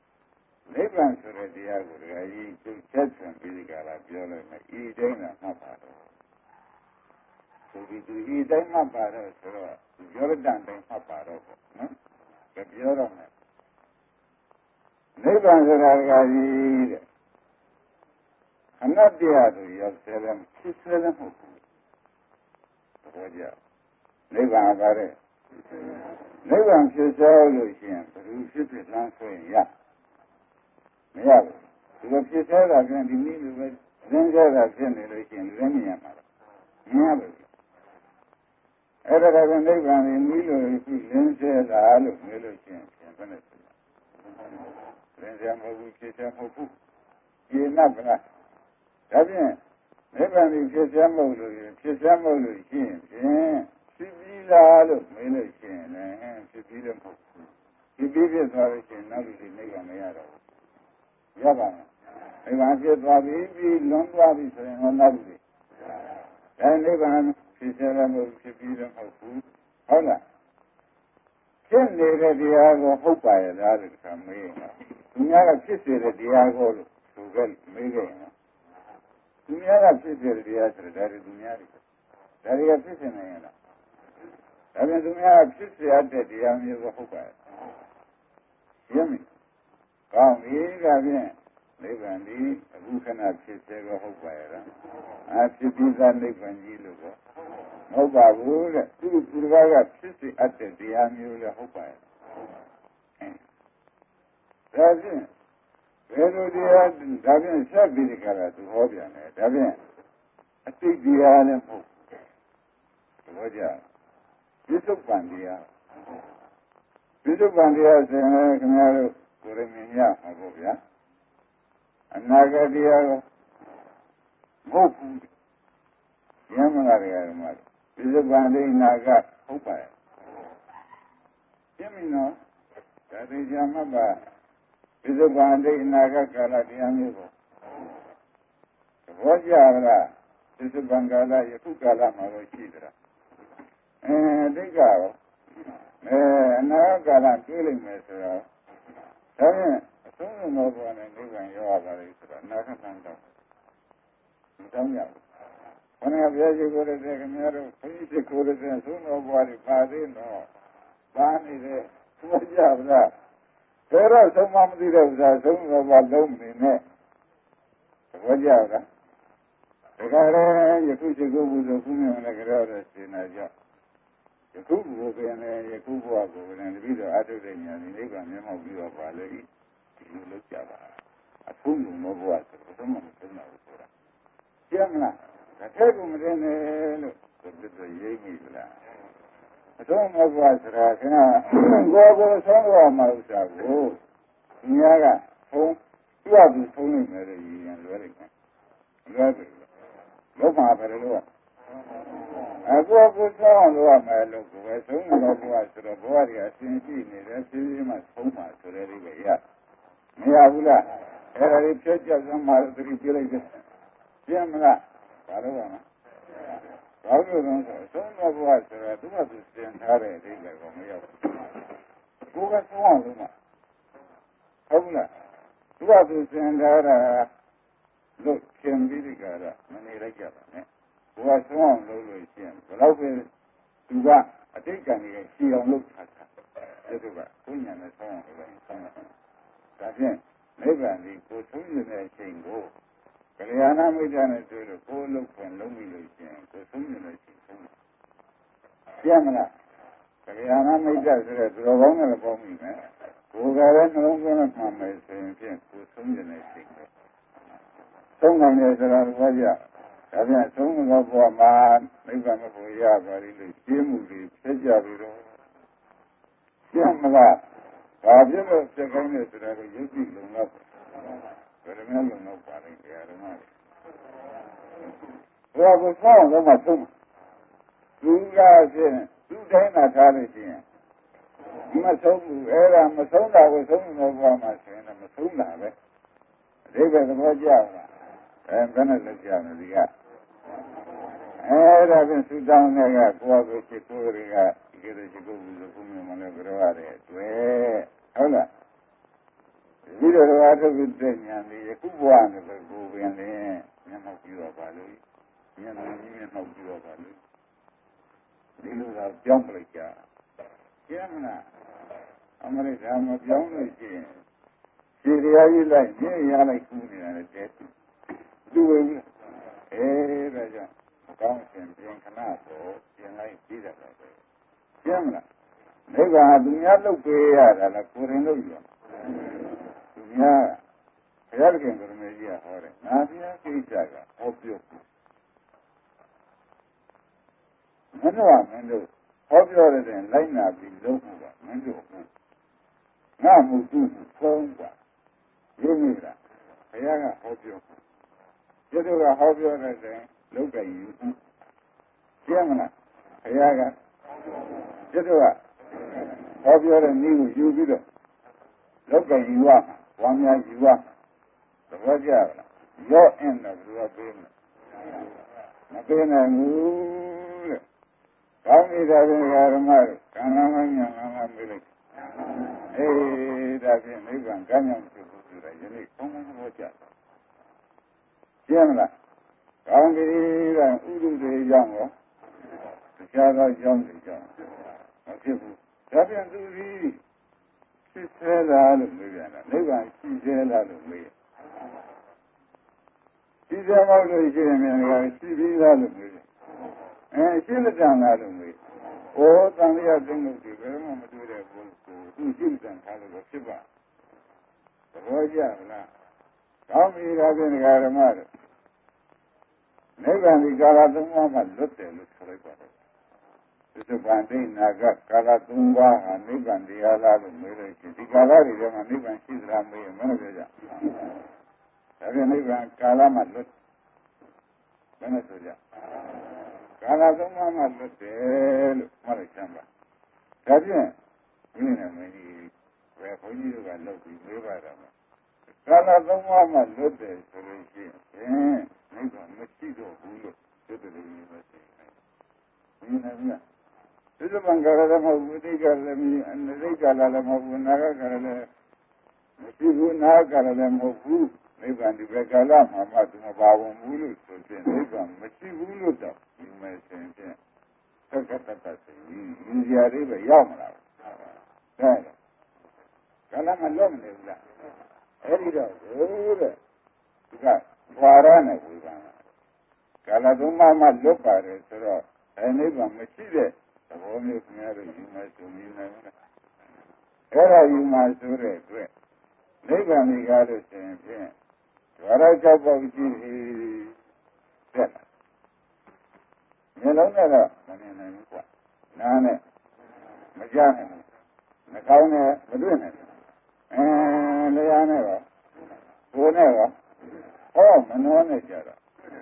နိဗ္ဗာန်ဆိုတဲ့တရားကိုတရားကြီးသူချက်ဆံပြီးဒီကလာပြောလိုက်မယ်ဤတိုင်းကမှတ်ပါတော့ဆိုပြီးသူဤတိုင်းမှတ်ပါတော့ဆိုတော့ပြောရတဲ့တိုင်းမှတ်ပါတော့ပေါ့နော်ပြောတော့မယ်နိဗ္ဗာန်ဆိုတာတရားကြီးတဲ့အနတ္တရားဆိုရောက်ဆဲတယ်ဖြစ်ဆဲတယ်မဟုတ်ဘူးဘောကြနိဗ္ဗာန်ပါတဲ့နိဗ္ဗာန်ဖြစ်ဆဲလို့ရှိရင်ဘယ်လိုဖြစ်ဖြစ်လမ်းဆွဲရမရဘူးဒီလိုဖြစ်ဆဲတာကဒီနည်းလိုပဲရင်းဆဲတာဖြစ်နေလို့ရှိရင်လည်းမြင်ရမှာမရဘူးအဲ့ဒါကနိဗ္ဗာန်ကိုနည်းလိုခုရင်းဆဲတာလို့ပြောလို့ရှိရင်ဘယ်နဲ့ဆိုရင်းဆဲမဟုတ်ဘူးဖြစ်ဆဲမဟုတ်ဘူးကျေနပ်ဗလားဒါဖြင့်နိဗ္ဗာန်ကိုဖြစ်ဆဲမဟုတ်လို့ဖြစ်ဆဲမဟုတ်လို့ရှိရင်ဖြင့်ဖြစ်ပြီးလားလို့မေးလို့ရှိရင်လည်းဖြစ်ပြီးလည်းမဟုတ်ဘူးဖြစ်ပြီးဖြစ်သွားလို့ရှိရင်နောက်ဒီနိဗ္ဗာန်မရတော့ဘူးရပါမယ်နိဗ္ဗာန်ဖြစ်သွားပြီပြီးလွန်သွားပြီဆိုရင်နောက်ဒီဒါနိဗ္ဗာန်ဖြစ်ဆဲလည်းမဟုတ်ဖြစ်ပြီးလည်းမဟုတ်ဘူးဟုတ်လားဖြစ်နေတဲ့တရားကိုဟုတ်ပါရဲ့လားလို့ခါမေးရင်သူများကဖြစ်စေတဲ့တရားကိုလို့သူကမေးကြရင်သူများကဖြစ်စေတဲ့တရားဆိုတဲ့ဒါတွေသူများတွေဒါတွေကဖြစ်နေရင်လားဒါပြန်သူများကဖြစ်စေရတဲ့တရားမျိုးကိုဟုတ်ပါရဲ့ရှင်းပြီကောင်းပြီဒါဖြင့်နိဗ္ဗာန်ဒီအခုခဏဖြစ်စေကိုဟုတ်ပါရဲ့လားဖြစ်ပြီးသားနိဗ္ဗာန်ကြီးလို့ပေါ့မဟုတ်ပါဘူးတဲ့သူတစ်ပါးကဖြစ်စေအပ်တဲ့တရားမျိုးလည်းဟုတ်ပါရဲ့ဒါဖြင့်ဘယ်လိုတရားဒါဖြင့်ဆက်ပြီးဒီကရာသူဟောပြန်တယ်ဒါဖြင့်အတိတ်တရားလည်းမဟုတ်ဘူးဘောကြပြစ္ဆုတ်ပံတရားပြစ္ဆုတ်ပံတရားဆိုရင်ခင်ဗျားတို့ကိုယ်ရမြင်ရမှာပေါ့ဗျာအနာဂတ်တရားကမဟုတ်ဘူးဉာဏ်မလားတရားဓမ္မပြစ္ဆုတ်ပံဒိနာကဟုတ်ပါရဲ့ရှင်းပြီနော်ဒါသိကြမှာပါပြစ္ဆုတ်ပံဒိနာကကာလတရားမျိုးပေါ့သဘောကျလားပြစ္ဆုတ်ပံကာလယခုကာလမှာတော့ရှိသလားဒိဋ္ဌာရောအနာဂတ်ကာလတွေးလိုက်မယ်ဆိုတော့ဒါဖြင့်အဆုံးစုံသောဘဝနဲ့နိဗ္ဗာန်ရောက်ရပါလိမ့်ဆိုတော့အနာဂတ်တန်တော့မတောင်းရဘူးခဏဘုရားရှိခိုးတဲ့ခင်ဗျားတို့ဘုရားရှိခိုးတဲ့အဆုံးသောဘဝတွေပါသေးတော့ပါနေတဲ့သဘောကျပါလားဘယ်တော့ဆုံးမသိတဲ့ဥစ္စာဆုံးသောဘဝလုံးနေနဲ့သဘောကျလားဒါကြရဲယခုရှိခိုးမှုဆိုခုမြင်လည်းကြတော့စေနာကြောင့်ယခုဘုရားနဲ့ယခုဘဝကိုလည်းတပိတော့အထုတဲ့ညာနိဗ္ဗာန်မျက်မှောက်ပြီးတော့ပါလေဒီလိုလုပ်ကြပါအဖုံးလုံးဘဝဆိုတော့မဆုံးတာဘူးဆိုတာကျမ်းမလားတစ်ထက်ကမတင်နဲ့လို့သူရိပ်မိလားအဆုံးဘဝဆိုတာခင်ဗျာကိုယ်ဆုံးဘဝမှာဥစ္စာကိုသူများကဖုံးသူ့အတူဖုံးနေတယ်လို့ရည်ရင်လွယ်လိုက်မယ်လွယ်ပြီလောကဘယ်လိုလဲအခုဆောင်းလို့ရမယ်လို့ကိုယ်ဆုံးတော့ဘဝဆိုတော့ဘဝတွေအစဉ်ရှိနေတယ်ဖြည်းဖြည်းမှဆုံးပါဆိုတဲ့ဒီပဲရမရဘူးလားအဲ့ဒါလေးဖြတ်ချက်သမားသတိပြလိုက်တယ်ပြမလားဘာလို့ရမလဲဘာလို့လဲဆိုဆုံးတော့ဘဝဆိုတော့သူ့အတူသင်ထားတဲ့အဓိပ္ပာယ်ကိုမရောက်ဘူးကိုယ်ကဆုံးအောင်လို့မဟုတ်လားသူ့အတူသင်ထားတာလို့ခင်ပြီးဒီကရမနေလိုက်ကြပါနဲ့ဘုရားဆုံးအောင်လုပ်လို့ရှိရင်ဘယ်တော့ပဲသူကအတိတ်ကံကြီးရှည်အောင်လုပ်ထားတာအဲ့ဒါကဘုညာနဲ့ဆုံးအောင်လုပ်ရင်ဆုံးတယ်ဒါဖြင့်နိဗ္ဗာန်ဒီကိုဆုံးရတဲ့အချိန်ကိုကလျာဏမိတ်္တနဲ့တွေ့လို့ကိုယ်လုံးဖွင့်လုံးပြီးလို့ရှိရင်ကိုဆုံးရတဲ့အချိန်ဆုံးတယ်ပြမလားကလျာဏမိတ်္တဆိုတဲ့သူတော်ကောင်းနဲ့ပေါင်းပြီမယ်ကိုယ်ကလည်းနှလုံးသွင်းမှမယ်ဆိုရင်ဖြင့်ကိုဆုံးရတဲ့အချိန်ပဲဆုံးနိုင်တယ်ဆိုတာဘာကြဒါပြန်သုံးသောဘဝမှာနိဗ္ဗာန်ကိုရပါလိမ့်လို့ရှင်းမှုတွေဖြစ်ကြပြီတော့ရှင်းမလားဘာဖြစ်လို့ဖြစ်ခိုင်းနေဆိုတာကိုယုတ်တိလုံတော့ဘယ်လိုမျိုးလုံတော့ပါလိမ့်တရားဓမ္မတွေဘုရားကိုစောင့်တော့မှသုံးသူကဖြင့်သူတိုင်းသာထားလို့ရှိရင်မဆုံးဘူးအဲ့ဒါမဆုံးတာကိုဆုံးသောဘဝမှာဆိုရင်မဆုံးတာပဲအဓိပ္ပာယ်သဘောကျလားဘယ်နဲ့လက်ကြမလဲဒီကအဲ့ဒါဖြင့်သုတောင်းတဲ့ကကိုယ့်ကိုရှိကိုယ်တွေကဒီလိုရှိကိုယ်ဘူးလို့ဘုရားမလည်းပြောရတယ်တွေ့ဟုတ်လားဒီလိုအားထုတ်တဲ့ဉာဏ်လေးအခုဘဝနဲ့ပဲကိုယ်ပင်လည်းမျက်မှောက်ပြုရပါလို့မျက်မှောက်ပြုရပါလို့ဒီလိုသာကြောင်းပလိုက်ကြကျမ်းမလားအမရိကာမပြောင်းလို့ရှိရင်ခြေတရားကြီးလိုက်ညရလိုက်ကူးနေတာလည်းတဲ့သူဝင်ဒါကြောင့်အကောင်းရှင်ပြင်ခဏတော့ပြင်လိုက်ပြီးတာပဲကျမ်းမလားနိဗ္ဗာန်သူများလုပ်ပေးရတာလားကိုယ်ရင်လုပ်ရသူများဘုရားခင်ကရမေကြီးကဟောတယ်ငါဘုရားကိစ္စကဟောပြောမင်းတို့ဟောပြောတဲ့လိုက်နာပြီးလုပ်ဖို့ကမင်းတို့ငါမှုသူဆုံးกว่าရင်းမိလားဘုရားကဟောပြောကျွတ်ကဟောပြောတဲ့လုပ်ကြယူကျမ်းမလားဘုရားကကျွတ်ကဟောပြောတဲ့နည်းကိုယူပြီးတော့လုပ်ကြယူရမှာဝါများယူရမှာသဘောကျလားရော့အင်းတော့သူကပေးမယ်မပေးနိုင်ဘူးတဲ့ကောင်းနေတာကဓမ္မတို့ကံလာမညာလာမေးလိုက်ဒါဖြင့်နိဗ္ဗာန်ကံကြောင့်ဖြစ်ဖို့ဆိုတာယနေ့ကောင်းကောင်းသဘောကျကျမ်းမလားကောင်းပြီကဥဒုတွေကြောင့်ရောတခြားသောကြောင့်တွေကြောင့်မဖြစ်ဘူးဒါဖြင့်သူဒီရှိသေးလားလို့မေးပြန်တာနိဗ္ဗာန်ရှိသေးလားလို့မေးရှိသေးမှလို့ရှိရင်လည်းရှိပြီးသားလို့မေးရှိလက်တန်လားလို့မေးဩတန်လျာသိမှုတွေဘယ်မှမတွေ့တဲ့ဘုရားသူရှိလက်တန်ထားလို့ဖြစ်ပါသဘောကျလားကောင်းပြီဒါဖြင့်ဓမ္မတို့နိဗ္ဗာန်ဒီကာလသုံးပါးမှာလွတ်တယ်လို့ဆိုလိုက်ပါတယ်သစ္စာပန်ဒိနာကကာလသုံးပါးဟာနိဗ္ဗာန်တရားလားလို့မေးလို့ရှိရင်ဒီကာလတွေထဲမှာနိဗ္ဗာန်ရှိသလားမေးရင်မဟုတ်ကြဒါဖြင့်နိဗ္ဗာန်ကာလမှာလွတ်ဘယ်နဲ့ဆိုကြကာလသုံးပါးမှာလွတ်တယ်လို့မှတ်လိုက်ချမ်းပါဒါဖြင့်ဒီနေ့မင်းကြီးဘယ်ဘုန်းကြီးတို့ကလုပ်ပြီးမေးပါတော့ကာလသုံးပါးမှာလွတ်တယ်ဆိုလို့ရှိရင်နိဗ္ဗာန်မရှိတော့ဘူးလို့သိတယ်လို့ပြောတယ်။ဒီနေ့ကသစ္စာပံကာရလည်းမဟုတ်ဘူးသိက္ခာလည်းမရှိအနိစ္စလည်းမဟုတ်ဘူးနာဂကာရလည်းမရှိဘူးနာဂကာရလည်းမဟုတ်ဘူးနိဗ္ဗာန်ဒီဘက်ကာလမှာမှသူမပါဝင်ဘူးလို့ဆိုရင်နိဗ္ဗာန်မရှိဘူးလို့တော့ဒီမဲ့ဆိုရင်သက္ကတတသိဒီဇာတိပဲရောက်မလား။ဒါကာလမှာလုံးမနေဘူးလား။အဲ့ဒီတော့တဲ့ဒီကဝါရနဲ့ဝေဘာကာလသုံးပါးမှလွတ်ပါတယ်ဆိုတော့နိဗ္ဗာန်မရှိတဲ့သဘောမျိုးခင်ဗျားတို့ယူမှဆိုမြင်နိုင်ဘူးလားအဲ့ဒါယူမှဆိုတဲ့အတွက်နိဗ္ဗာန်ကြီးကားလို့ဆိုရင်ဖြင့်ဝါရ၆ပေါက်ရှိတဲ့မျိုးလုံးနဲ့တော့မမြင်နိုင်ဘူးကွာနားနဲ့မကြားနိုင်ဘူးနှာခေါင်းနဲ့မတွေ့နိုင်ဘူးလျှာနဲ့တော့ကိုယ်နဲ့တော့မနှောနဲ့ကြတော့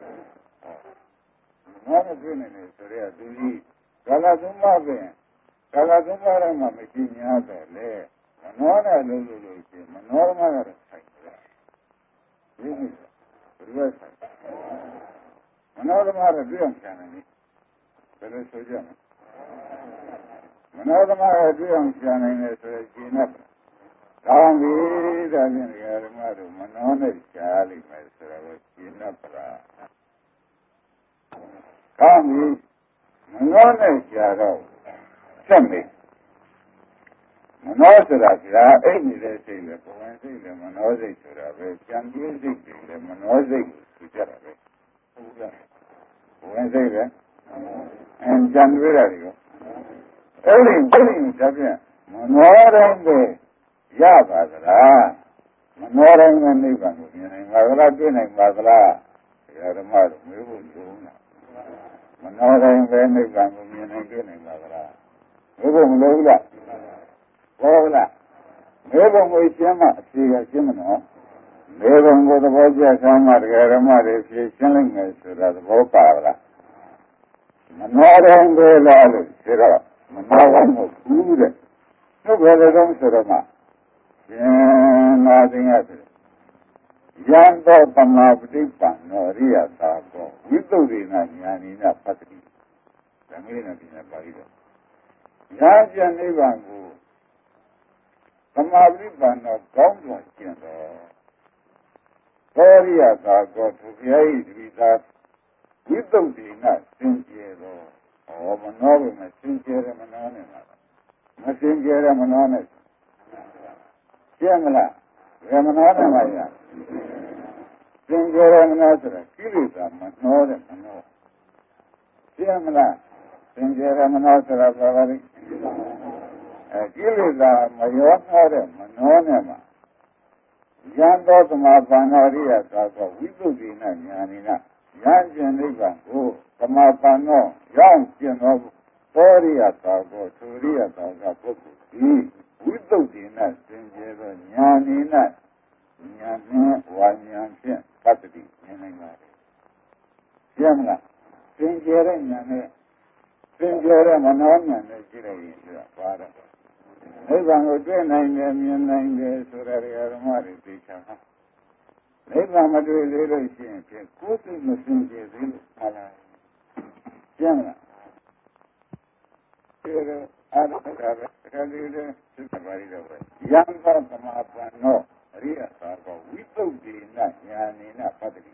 မနှောနဲ့တွေ့နေတယ်ဆိုတော့သူကြီးကာလသုံးပါးပင်ကာလသုံးပါးတော့မှမရှိများတယ်လေမနှောနဲ့လို့ရှိရင်မနှောမှတော့ဆိုင်တယ်ဒီလိုဘယ်လိုဆိုင်မနှောသမားတော့တွေ့အောင်ဆန်တယ်ဘယ်လိုဆိုကြမနှောသမားတော့တွေ့အောင်ဆန်နိုင်တယ်ဆိုရင်ရှင်းတယ်ကောင်းပြီဒါဖြင့်ဓမ္မတို့မနှောနဲ့ရှားလိမ့်မယ်ဆိုတော့ရှင်းတော့ပလားကောင်းပြီမနှောနဲ့ရှားတော့ဆက်မေးမနှောဆိုတာကအဲ့နေတဲ့စိတ်လေဘဝင်စိတ်လေမနှောစိတ်ဆိုတာပဲကြံပြင်းစိတ်တွေလေမနှောစိတ်ကိုသူကြတာပဲဟုတ်လားဘဝင်စိတ်လေကြံတွေးတာတွေအဲ့ဒီဒါဖြင့်မနှောတိုင်းပဲရပါသလားမနှောတိုင်းပဲနိဗ္ဗာန်ကိုမြင်နိုင်ပါသလားတွေ့နိုင်ပါသလားဓမ္မတို့မေးဖို့လိုလားမနှောတိုင်းပဲနိဗ္ဗာန်ကိုမြင်နိုင်တွေ့နိုင်ပါသလားမေးဖို့မလိုဘူးလားဟုတ်လားမေးဖို့ကိုရှင်းမှအဖြေကရှင်းမနော်မေးဖို့ကိုသဘောကျဆမ်းမှတရားဓမ္မတွေဖြေရှင်းလိုက်မယ်ဆိုတာသဘောပါလားမနှောတိုင်းပဲလားလို့ဆိုတော့မနှောတိုင်းမဟုတ်ဘူးတဲ့ဟုတ်ပဲလေတော့ဆိုတော့မှရှင်နာသိင်ရတယ်ယံသောပမာပฏิပန်နောရိယသာကောဝိသုဒ္ဓေနညာနိနပတ္တိဓမ္မေနပိနပါဠိတော်ညာကျန်နိဗ္ဗာန်ကိုသမာဓိပန်တော့ကောင်းစွာကျင့်တော်သောရိယသာကောသူဘုရား၏တပိသာဝိသုဒ္ဓိနစင်ကြယ်သောမနောပဲမစင်ကြယ်တဲ့မနောနဲ့မှာမစင်ကြယ်တဲ့မနောနဲ့ကျင့်မလားဘယ်မနောနဲ့မှာရစင်ကြယ်တဲ့မနောဆိုတာကိလေသာမနှောတဲ့မနောကျင့်မလားစင်ကြယ်တဲ့မနောဆိုတာဘာလဲကိလေသာမရောနှောတဲ့မနောနဲ့မှာယံသောသမာပန္နရိယသာသောဝိသုဒ္ဓိနညာနိနယံကျင်နိဗ္ဗာန်ကိုသမာပန္နောရောက်ကျင်သောသောရိယသာသောသူရိယသာကပုဂ္ဂိုလ်ဒီဝိသုဒ္ဓိနစင်ကြယ်သောညာနိနညာနှင့်ဝါညာဖြင့်သတ္တိမြင်နိုင်ပါလေ။ကျမ်းလားစင်ကြယ်တဲ့ညာနဲ့စင်ကြယ်တဲ့မနောညာနဲ့ကြည့်လိုက်ရင်ဆိုတာပါတယ်။နိဗ္ဗာန်ကိုတွေ့နိုင်တယ်မြင်နိုင်တယ်ဆိုတဲ့ဓမ္မတွေသိချာမှာနိဗ္ဗာန်မတွေ့သေးလို့ရှိရင်ဖြင့်ကိုယ်စိတ်မစင်ကြယ်သေးလို့ဟာလားကျမ်းလားဒီလိုအားထုတ်တာပဲအခါဒီလိုသိပါရတော့ပဲယံသောသမာပန္နောအရိယသာကောဝိသုဒ္ဓိနညာနိနပတ္တိ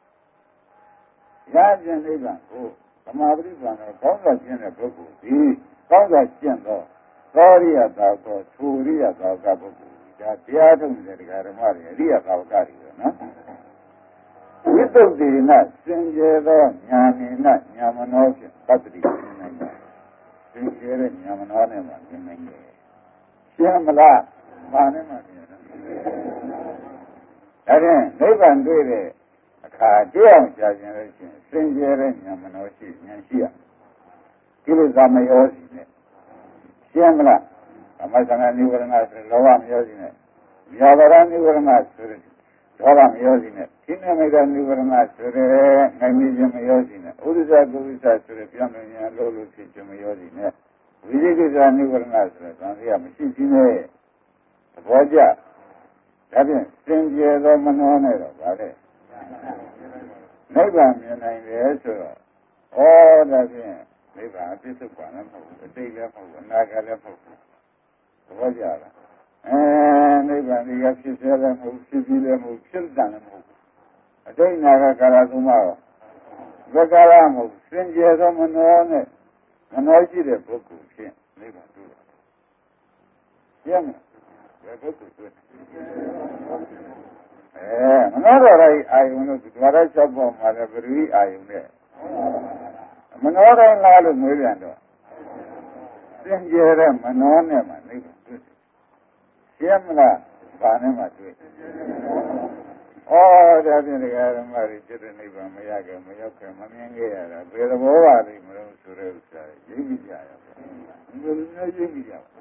ရာဇဉ်နိဗ္ဗာန်ကိုသမာပရိပန္နောကောင်းစွာကျင့်တဲ့ပုဂ္ဂိုလ်ဒီကောင်းစွာကျင့်သောသောရိယသာကောသူရိယသာကပုဂ္ဂိုလ်ဒါတရားထုတ်တဲ့ဓမ္မတွေအရိယသာဝကတွေပဲနော်ဝိသုဒ္ဓိနစင်ကြယ်သောညာနိနညာမနောဖြင့်ပတ္တိမြင်နိုင်တယ်စင်ကြယ်တဲ့ညာမနောနဲ့မှမြင်နိုင်တယ်ရှင်းမလားဘာနဲ့မှမြင်တယ်ဒါဖြင့်နိဗ္ဗာန်တွေ့တဲ့အခါတွေ့အောင်ကြာခြင်းလို့ရှိရင်စင်ကြယ်တဲ့ညာမနောရှိဉာဏ်ရှိရကိလေသာမရောစီနဲ့ရှင်းမလားအမသနာနိဝရဏဆိုလောဘမရောစီနဲ့မြာပါရနိဝရဏဆိုဒေါသမရောစီနဲ့ခိနမိတ်နိဝရဏဆိုတဲ့နိုင်မြခြင်းမရောစီနဲ့ဥဒ္ဒဇကုဝိသဆိုတဲ့ပြောင်းလဲခြင်းလို့ဖြစ်ခြင်းမရောစီနဲ့ဝိသိကိစ္စနိဝရဏဆိုတဲ့သံဃာမရှိခြင်းနဲ့သဘောကျဒါဖြင့်စင်ကြယ်သောမနောနဲ့တော့ဗါတဲ့နိဗ္ဗာန်မြင်နိုင်တယ်ဆိုတော့ဒါဖြင့်နိဗ္ဗာန်အပြည့်စုံပါလည်းမဟုတ်ဘူးအတိတ်လည်းမဟုတ်ဘူးအနာဂတ်လည်းမဟုတ်ဘူးသဘောကျလားနိဗ္ဗာန်ဒီကဖြစ်စေလည်းမဟုတ်ဖြစ်ပြီးလည်းမဟုတ်ဖြစ်တတ်လည်းမဟုတ်အတိတ်နာဂကာလသုံးပါတော့ဘယ်ကာလမဟုတ်စင်ကြယ်သောမနောနဲ့မနောရှိတဲ့ပုဂ္ဂိုလ်ဖြင့်နိဗ္ဗာန်တွေ့တယ်။ကျမ်းဘယ်ပုဂ္ဂိုလ်တွေ့မနောတော်ရဲ့အာယုံလို့ဒီဘာသာချက်ပေါ်မှာလည်းပရိအာယုံနဲ့မနောတိုင်းလားလို့မေးပြန်တော့စင်ကြယ်တဲ့မနောနဲ့မှနိဗ္ဗာန်တွေ့တယ်။ရှင်းမလားဘာနဲ့မှတွေ့ဒါဖြင့်တရားဓမ္မတွေจิตနိဗ္ဗာန်မရခင်မရောက်ခင်မမြင်ခဲ့ရတာဘယ်သဘောပါလိမ့်မလို့ဆိုတဲ့ဥစ္စာရိပ်မိကြရပါဘူး။ဘယ်လိုမျိုးရိပ်မိကြပါ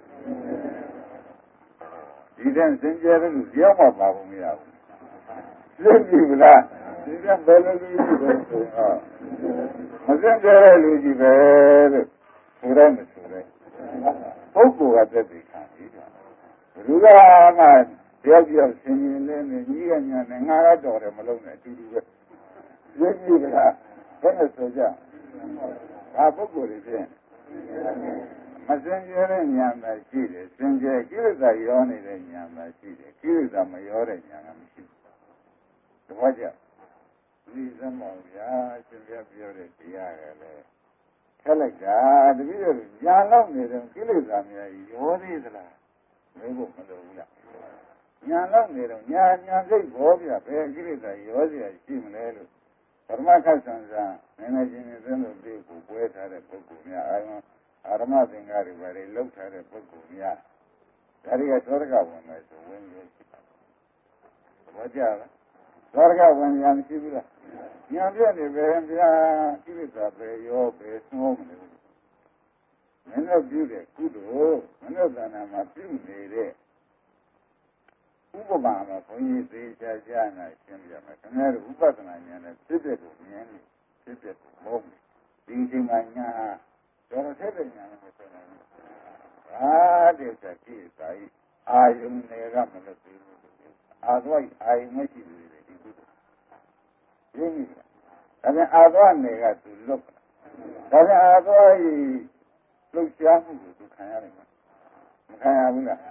ဒီတဲ့စင်ကြယ်တဲ့လူရောက်မှပါဖို့မရဘူး။ရိပ်မိဗလားဒီကဘယ်လိုလူကြီးလဲဆိုတော့မစင်ကြယ်တဲ့လူကြီးပဲလို့ဆိုရမယ်ဆိုတဲ့ပုဂ္ဂိုလ်ကသက်သေခံပြီးတာဘယ်သူကမှတယောက်တယောက်ဆင်ရင်လည်းကြီးရညာနဲ့ငါကတော့တယ်မလုံးနဲ့အတူတူပဲရိပ်မိဗလားဘယ်နဲ့ဆိုကြဘာပုဂ္ဂိုလ်တွေဖြင့်မစင်ကြယ်တဲ့ဉာဏ်သာရှိတယ်စင်ကြယ်ကိလေသာရောနေတဲ့ဉာဏ်သာရှိတယ်ကိလေသာမရောတဲ့ဉာဏ်ကမရှိဘူးသဘောကျဒီစမောဗျာရှင်ပြပြောတဲ့တရားကလည်းထက်လိုက်တာတပည့်တော်ညာလောက်နေတဲ့ကိလေသာများရောသေးသလားမင်းကိုမလိုဘူးလားညာလောက်နေတော့ညာစိတ်ဘောပြဘယ်ကိလေသာရောစရာရှိမလဲလို့ပရမခတ်ဆံဆံနည်းနည်းချင်းချင်းသင်တို့ဒီကိုပွဲထားတဲ့ပုဂ္ဂိုလ်များအာရမသင်္ကားတွေဘာတွေလောက်ထားတဲ့ပုဂ္ဂိုလ်များဒါတွေကသောရကဝင်မယ်ဆိုဝင်ရရှိတာဘောကြလားသောရကဝင်ရမရှိဘူးလားညာပြည့်နေပဲဗျာကိလေသာပဲရောပဲသုံးမလို့မင်းတို့ပြုတဲ့ကုသိုလ်မင်းတို့သဏ္ဍာန်မှာပြုနေတဲ့ဥပမာမှာဘုန်းကြီးသေချာချာနာရှင်းပြမယ်ခင်ဗျားတို့ဥပဒနာဉာဏ်နဲ့ဖြစ်တဲ့ကိုမြင်နေဖြစ်တဲ့ကိုမဟုတ်ဘူးဒီအချိန်မှာညာတော်ထက်တဲ့ညာနဲ့ဆိုနေတယ်ဘာတဲ့စကိစာဤအာယုန်တွေကမလို့သေးဘူးအာသွားအာယုန်မရှိဘူးဒီကုသိုလ်ရင်းနေတယ်ဒါပြန်အာသွားနေကသူလွတ်ဒါပြန်အာသွားဤလှုပ်ရှားမှုကိုသူခံရတယ်မခံရဘူးလား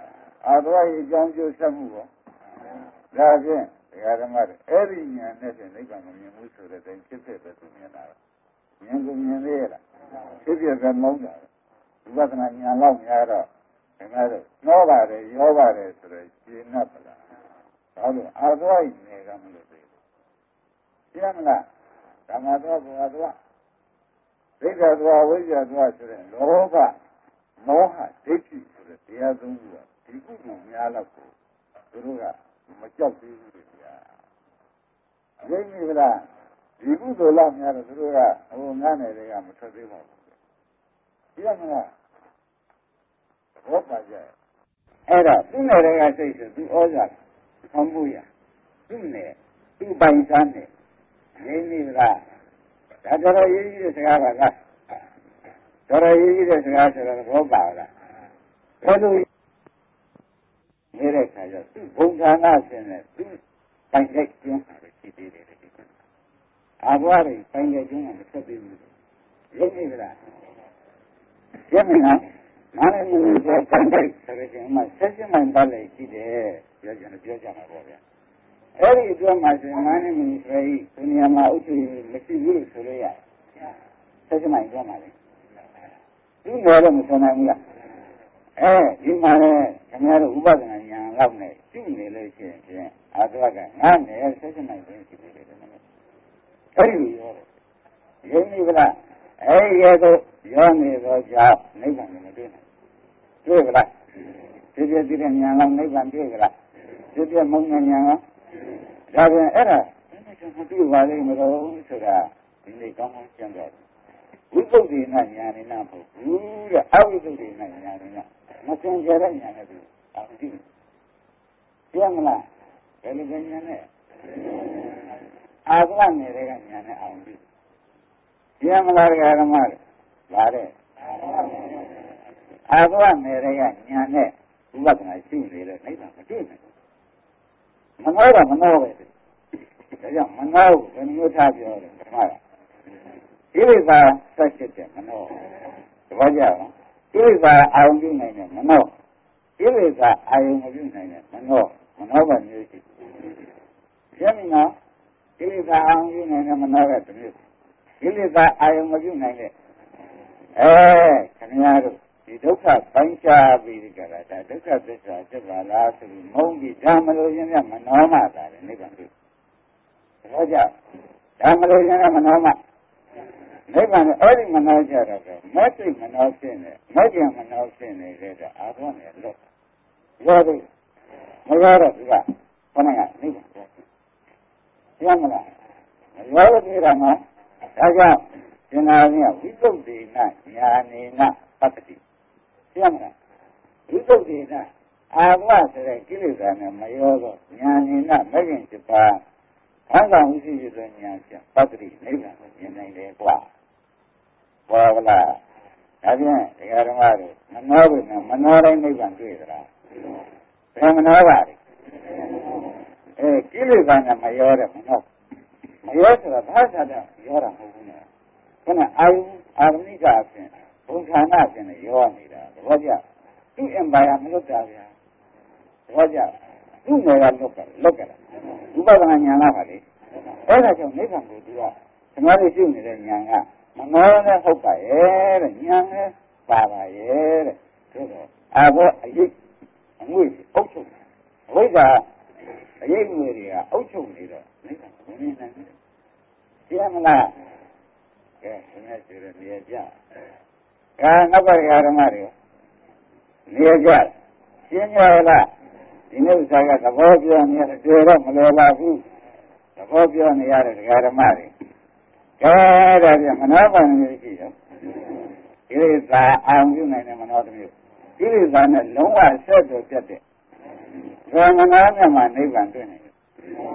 အာသွားရေးအကြောင်းကျိုးဆက်မှုပေါ့ဒါဖြင့်ဒကာဓမ္မတွေအဲ့ဒီဉာဏ်နဲ့ဖြင့်နိဗ္ဗာန်ကိုမြင်မှုဆိုတဲ့တိုင်ဖြစ်ဖြစ်ပဲသူမြင်တာမြင်ကိုမြင်သေးရလားဖြစ်ဖြစ်ပဲမုန်းတာဝိပဿနာဉာဏ်လောက်များတော့ခင်ဗျားတို့နှောပါတယ်ရောပါတယ်ဆိုတော့ရှင်း납ပလားဒါလို့အာသွားရေးနေကမလို့သေးဘူးရှင်းမလားဓမ္မသွားဘုရားသွားဒိဋ္ဌသွားဝိဇ္ဇာသွားဆိုတဲ့လောဘမောဟဒိဋ္ဌိဆိုတဲ့တရားသုံးခုကဒီကုသိုလ်များတော့ကိုသူတို့ကမကြောက်သေးဘူးဗျာရိပ်မိဗလားဒီကုသိုလ်လောက်များတော့သူတို့ကဟိုငါးနယ်တွေကမထွက်သေးပါဘူးကြည့်ရမလားဘောပါကြအဲ့ဒါသူ့နယ်တွေကစိတ်ဆိုသူဩဇာခံမှုရသူ့နယ်သူ့ပိုင်စားနယ်ရိပ်မိဗလားဒါတော်ရေးကြီးတဲ့စကားပါလားတော်ရေးကြီးတဲ့စကားဆိုတော့ဘောပါလားဘယ်လိုနေတဲ့ခါကျသူ့ဘုံဌာနဆင်းတဲ့သူ့ပိုင်တဲ့ကျွန်းဟာရှိသေးတယ်ဒီကအာဘွားတွေပိုင်တဲ့ကျွန်းကမထွက်သေးဘူးရိပ်မိဗလားရမလားနားလည်းမလို့ပိုင်တဲ့ဆိုတဲ့ကျွန်းမှာဆက်စမိုင်ပါလေရှိတယ်ပြောကြမှာပေါ့ဗျာအဲ့ဒီအတွက်မှဆိုနားလည်းမလို့ဆိုရင်ဒီနေရာမှာအုပ်ချုပ်ရေးမရှိဘူးလို့ဆိုလို့ရတယ်ဆက်စမိုင်ပြောမှာလေဒီနယ်လည်းမဆိုနိုင်ဘူးလားဒီမှာလည်းခင်ဗျားတို့ဥပဒနာဉာဏ်လောက်နဲ့ရှိနေလို့ရှိရင်အာသဝကငါနဲ့ဆက်စမိုင်ခြင်းရှိတယ်အဲ့ဒီရောရင်းမိဗလားအဲ့ဒီရဲ့တော့ရောနေတော့ကြောင့်နိဗ္ဗာန်ကိုမတွေ့နိုင်တွေ့ဗလားဒီပြည့်တဲ့ဉာဏ်လောက်နိဗ္ဗာန်တွေ့ကြလားဒီပြည့်မုံဉာဏ်ရောဒါပြန်အဲ့ဒါမတွေ့ပါလိမ့်မလို့ဆိုတာဒီနေ့ကောင်းကောင်းရှင်းတော့ဝိသုဒ္ဓိနာဉာဏ်နဲ့မဟုတ်ဘူးတဲ့အဝိသုဒ္ဓိနာဉာဏ်နဲ့မစင်ကြတဲ့ဉာဏ်နဲ့သူအာတိပြောမလားဘယ်လိုဉာဏ်နဲ့အာသဝနေတဲ့ဉာဏ်နဲ့အောင်ပြီပြောမလားဓမ္မတွေဗါတဲ့အာသဝနေတဲ့ဉာဏ်နဲ့ဥပဒနာရှိနေလို့နိဗ္ဗာန်မတွေ့နိုင်ဘူးမနှောတော့မနှောပဲဒါကြောင့်မနှောဘယ်လိုထားပြောတယ်ဓမ္မကကိလေသာဆက်ဖြစ်တဲ့မနှောတပည့်ကြအောင်ကိလေသာအာရုံပြုနိုင်တဲ့မနှောကိလေသာအာရုံမပြုနိုင်တဲ့မနှောပါမျိုးရှိတယ်။ဒါကိလေသာအာရုံပြုနိုင်တဲ့မနှောကတမျိုးကိလေသာအာရုံမပြုနိုင်တဲ့ခင်ဗျားတို့ဒီဒုက္ခပိုင်းခြားပြီးကြတာဒါဒုက္ခသစ္စာဖြစ်ပါလားဆိုပြီးမုန်းပြီးဒါမလို့ရင်ကမနှောမှသာတယ်နိဗ္ဗာန်တွေ့။ဒါကြောင့်ဒါမလို့ရင်ကမနှောမှနိဗ္ဗာန်အဲ့ဒီမနှောကြတော့ကမက်စိမနှောဖြစ်နေမက်ကျင်မနှောဖြစ်နေတဲ့အာဘောနဲ့လို့ရောပြီမရောတော့ဒီကခဏကနိဗ္ဗာန်ပြောမလားမရောတော့ဒီကမှာဒါကြောင့်သင်္ဃာကြီးကဝိသုဒ္ဓိနာညာနေနာပတ္တိပြောမလားဝိသုဒ္ဓိနာအာဘဆိုတဲ့ကိလေသာနဲ့မရောတော့ညာနေနာမဂ္ဂင်7ပါးဘာသာဝိသိရတဲ့ဉာဏ်ဖြင့်ပတ္တိနိဗ္ဗာန်ကိုမြင်နိုင်တယ်ကွာဘောဗလားဒါဖြင့်ဒကာဓမ္မတို့မနှောဘူးနဲ့မနှောတိုင်းနိဗ္ဗာန်တွေ့သလားဘယ်မနှောပါလဲကိလေသာနဲ့မရောတဲ့မနှောမရောဆိုတာဘာသာတော့ရောတာမဟုတ်ဘူးနော်ခဏအာရမိကအဖြစ်ဘုံဌာနအဖြစ်နဲ့ရောနေတာသဘောကျသူ့အင်ပါယာမလွတ်တာဗျာသဘောကျသူ့နယ်ကလွတ်ကြတာဥပဒနာဉာဏ်လားပါလေအဲ့ဒါကြောင့်နိဗ္ဗာန်ကိုသူကကျွန်တော်တို့ရှိနေတဲ့ဉာဏ်ကမနှောနဲ့ဟုတ်ပါရဲ့တဲ့ဉာဏ်နဲ့ပါပါရဲ့တဲ့ဆိုတော့အာဘောအယိတ်အငွေ့အုပ်ချုပ်အဝိဇ္ဇာအယိတ်ငွေတွေကအုပ်ချုပ်နေတော့နိဗ္ဗာန်ကိုမြင်နိုင်တယ်သိရမလားကဲဒီနေ့ဆိုရနေရကြနောက်ကဓမ္မတွေနေရကြရှင်းရလားဒီနေ့ဥစ္စာကသဘောပြောနေတယ်တွေ့တော့မလွယ်ပါဘူးသဘောပြောနေရတဲ့ဓမ္မတွေကဲဒါပြန်မနောပါဏမျိုးရှိတော့ကိလေသာအာရုံပြုနိုင်တဲ့မနောတစ်မျိုးကိလေသာနဲ့လုံးဝဆက်သွယ်ပြတ်တဲ့ဇောမနောမြတ်မှာနိဗ္ဗာန်တွေ့နိုင်တယ်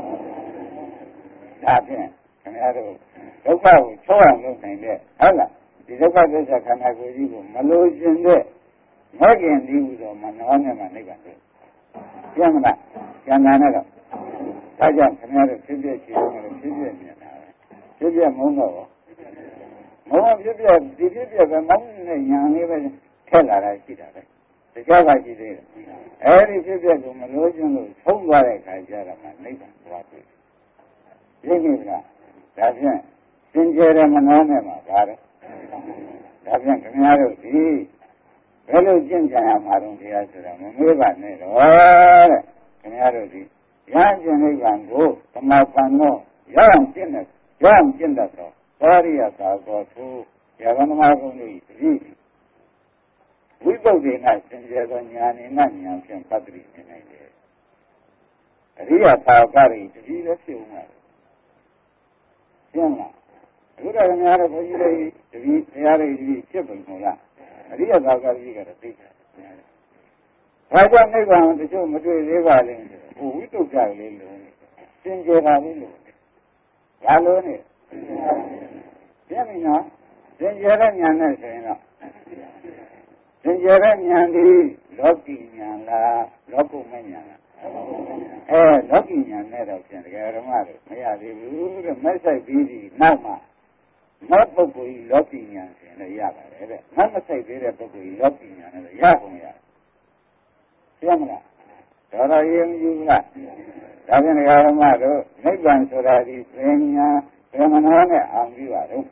ဒါဖြင့်ခင်ဗျားတို့ဒုက္ခကိုချောအောင်လုပ်နိုင်တဲ့ဟုတ်လားဒီဒုက္ခသစ္စာခန္ဓာကိုယ်ကြီးကိုမလို့ရှင်တဲ့မဂ္ဂင်ဒီဟူသောမနောမြတ်မှာနိဗ္ဗာန်တွေ့ပြမလားကျန်တာနဲ့တော့ဒါကြောင့်ခင်ဗျားတို့ဖြစ်ဖြစ်ရှိအောင်လို့ဖြစ်ဖြစ်မြင်တာပဲဖြစ်ဖြစ်မုန်းတော့မုန်းဖြစ်ဖြစ်ဒီဖြစ်ဖြစ်ပဲမုန်းနဲ့ညာလေးပဲထက်လာတာရှိတာပဲတရားပါရှိသေးတယ်အဲဒီဖြစ်တဲ့ကိုမလို့ခြင်းလို့ဆုံးသွားတဲ့ခါကျတော့မှနိဗ္ဗာန်သွားတွေ့ရင်းပြီလားဒါဖြင့်စင်ကြယ်တဲ့မနှောနဲ့မှာပါတယ်ဒါဖြင့်ခင်ဗျားတို့ဒီဘယ်လိုကျင့်ကြံရမှာတော့တရားဆိုတော့မမေးပါနဲ့တော့တဲ့ခင်ဗျားတို့ဒီရဟန်းကျင့်နိဗ္ဗာန်ကိုသမာပန်တော့ရအောင်ကျင့်တဲ့တော့သောရိယသာကောသူယဗန္ဓမဂုဏ်ဤတိဝိပုဒ္ဒေနစင်ကြယ်သောဉာဏ်နဲ့ဉာဏ်ဖြင့်ပတ္တိနေနိုင်တယ်အရိယသာကရိတတိလည်းဖြစ်ဦးမှာရှင်းလားအခုတော့ခင်ဗျားတို့ဘုန်းကြီးတွေတတိတရားတွေကြီးဖြစ်ပုံမလားအရိယသာကရိကတော့သိတယ်ဘာကြောင့်နိဗ္ဗာန်တချို့မတွေ့သေးပါလဲဟိုဝိတုဒ္ဒလေးလို့စင်ကြယ်တာလေးလို့ဘာလို့လဲပြည့်ပြီနော်စင်ကြယ်တဲ့ဉာဏ်နဲ့ဆိုရင်တော့စင်ကြယ်တဲ့ဉာဏ်ဒီလောကီဉာဏ်လားလောကုမ္မဉာဏ်လားလောကီဉာဏ်နဲ့တော့ပြန်တရားဓမ္မတို့မရသေးဘူးတဲ့မဲ့ဆိုင်ပြီးဒီနောက်မှမတ်ပုဂ္ဂိုလ်ကြီးလောကီဉာဏ်ဆိုရင်လည်းရပါတယ်တဲ့မတ်မဆိုင်သေးတဲ့ပုဂ္ဂိုလ်ကြီးလောကီဉာဏ်နဲ့ရကုန်ရသိမလားတော်ရင်ယူလားဒါဖြင့်တရားဓမ္မတို့နိဗ္ဗာန်ဆိုတာဒီပညာဘယ်မနာနဲ့အောင်ပြီးပါတော့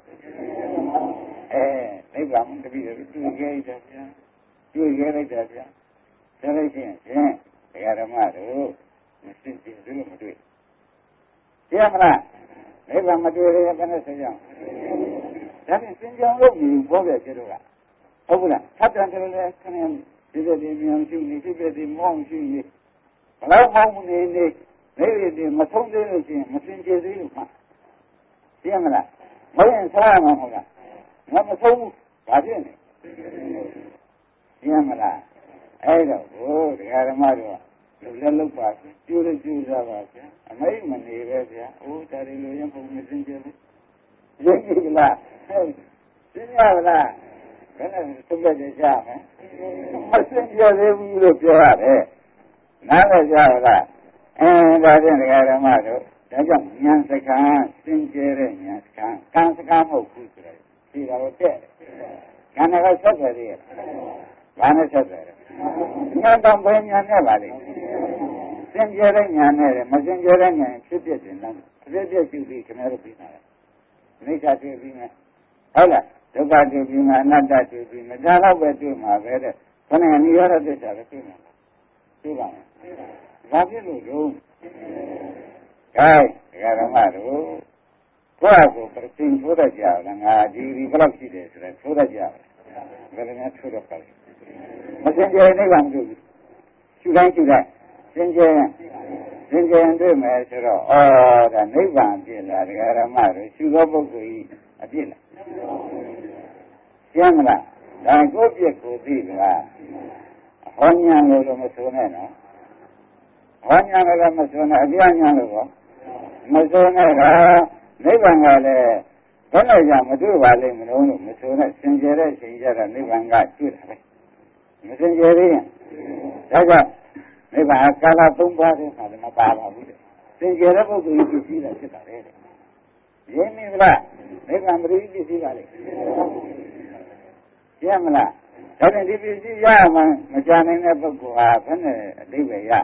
နိဗ္ဗာန်တပည့်တော်တွေ့ခဲ့ကြဗျာတွေ့ခဲ့လိုက်ကြဗျာဒါလိုက်ချင်းတရားဓမ္မတို့မစင်ကြယ်လို့မတွေ့သိမလားနိဗ္ဗာန်မတွေ့ရဘယ်နဲ့ဆိုကြအောင်ဒါဖြင့်စင်ကြယ်လို့ဒီဘောပြကျတော့ဟုတ်ဘူးလားသတ္တန်တယ်လည်းခဏဒီတဲ့ဒီမြန်ရှိနေဒီတဲ့ဒီမောင်းရှိနေဘလောက်မောင်းနေနေဒီမဆုံးသေးလို့ရှိရင်မစင်ကြယ်သေးလို့မှသိမလားမဟုတ်ရင်စားရမှာမဟုတ်လားငါမဆုံးဘူးဘာဖြစ်နေသိမလားအဲ့တော့ဘုရားဓမ္မတို့လူလည်းလောက်ပါကျိုးလည်းကျိုးစားပါဗျာအမိတ်မနေပဲဗျာအိုးဒါတွေလိုရင်ဘုံမစင်ကြယ်ဘူးရင်းပြီလားသိရပါလားဘယ်နဲ့သုံးပြကြရမလဲမစင်ကြယ်သေးဘူးလို့ပြောရတယ်နားလည်ကြပါလားဒါဖြင့်တရားဓမ္မတို့ဒါကြောင့်ဉာဏ်စကားစင်ကြယ်တဲ့ဉာဏ်စကားကံစကားမဟုတ်ဘူးဆိုတော့ဒီတော့တဲ့ဉာဏ်ကဆက်တယ်လေဘာနဲ့ဆက်တယ်ဉာဏ်တော့ဘယ်ဉာဏ်နဲ့ပါလိမ့်စင်ကြယ်တဲ့ဉာဏ်နဲ့မစင်ကြယ်တဲ့ဉာဏ်ဖြစ်ဖြစ်တင်တော့ဖြစ်ဖြစ်ရှိပြီးခင်ဗျားတို့ပြီးတာလေမိစ္ဆာတွေ့ပြီးမယ်ဟုတ်လားဒုက္ခတွေ့ပြီးမှအနတ္တတွေ့ပြီးမှဒါတော့ပဲတွေ့မှာပဲတဲ့ခဏနိရောဓသစ္စာပဲတွေ့မှာတွေ့ပါမယ်ဘာဖြစ်လို့တော့တရားဓမ္မတို့ကိုယ့်အကိုပြသိထိုးတတ်ကြလားငါဒီဘယ်လောက်ရှိတယ်ဆိုတော့ထိုးတတ်ကြဘယ်လိုများထိုးတော့ပါလဲမစင်ကြယ်နိဗ္ဗာန်တွေ့ဘူးရှုတိုင်းစင်ကြယ်တွေ့မယ်ဆိုတော့ဒါနိဗ္ဗာန်ပြည့်လားတရားဓမ္မတို့ရှုသောပုဂ္ဂိုလ်ကြီးအပြည့်လားရှင်းမလားဒါကိုယ့်ပြည့်ကိုသိလားဟောညာလို့မဆိုနဲ့နော်ဟောညာလည်းမဆိုနဲ့အပြညာလို့ကောမဆိုနဲ့ကနိဗ္ဗာန်ကလည်းဘယ်နဲ့ကြောင့်မတွေ့ပါလိမ့်မလို့မဆိုနဲ့စင်ကြယ်တဲ့ချိန်ကျတော့နိဗ္ဗာန်ကတွေ့တာပဲမစင်ကြယ်သေးရင်ဒါကြောင့်နိဗ္ဗာန်ကာလ၃ပါးထဲမှာလည်းမပါပါဘူးတဲ့စင်ကြယ်တဲ့ပုဂ္ဂိုလ်ကြီးဖြစ်တာဖြစ်တာလေတဲ့ရင်းမိလားနိဗ္ဗာန်ပရိသေဖြစ်ပါလေရင်းမလားဒါနဲ့ဒီပစ္စည်းရမှမကြနိုင်တဲ့ပုဂ္ဂိုလ်ဟာဘယ်နဲ့အတိတ်ပဲရ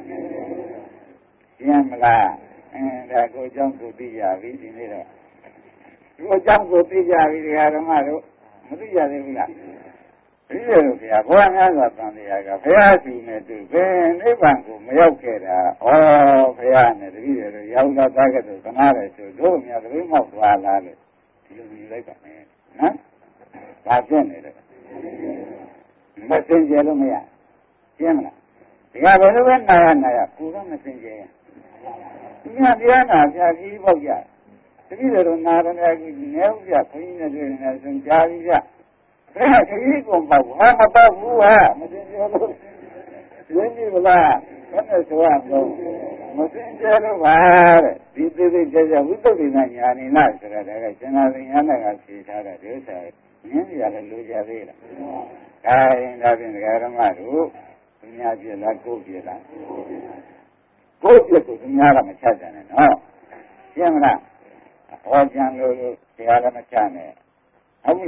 ရင်းမလားဒါကိုအကြောင်းကိုသိကြပြီဒီနေ့တော့ဒီအကြောင်းကိုသိကြပြီတရားဓမ္မတို့မသိကြသေးဘူးလားသိရလို့ဘုရားဘုရားများစွာတန်တရားကဘုရားရှိနေတူဘယ်နိဗ္ဗာန်ကိုမရောက်ခဲ့တာဘုရားနဲ့တပည့်တွေရောက်လာသားကတည်းကသနာတယ်ဆိုတို့များတပည့်မောက်သွားလားလို့ဒီလိုယူလိုက်ပါမယ်နော်ဒါဖြစ်နေတယ်မစင်ကြယ်လို့မရရှင်းမလားဒီကဘယ်လိုပဲနာရကိုယ်ကမစင်ကြယ်ဒီကတရားနာပြကြီးပေါက်ကြတပည့်တော်နာရတဲ့အခုနေဥပြခွင်းနဲ့တွေ့နေဆိုကြားပြီးကြဒါခရီးကုန်ပေါက်ဟာမပေါက်ဘူးဟာမစင်ကြယ်လို့ရင်းပြီလားဘယ်နဲ့ဆိုရမလို့မစင်ကြယ်လို့ပါတဲ့ဒီသေးကြဝိသုဒ္ဓိနာညာနိနာဆိုတာကရှင်သာသင်္ညာနဲ့ကဖြေထားတဲ့ဒုစရရင်းရလည်းလိုကြသေးလားဒါဖြင့်ဒကာဓမ္မတို့သူများပြည့်လားကိုယ်ပြည့်လားကိုယ်ပြည့်ကိုသူများကမချကြနဲ့နော်ရှင်းမလားဟောကြံလို့တရားလည်းမချနဲ့ဟုတ်လား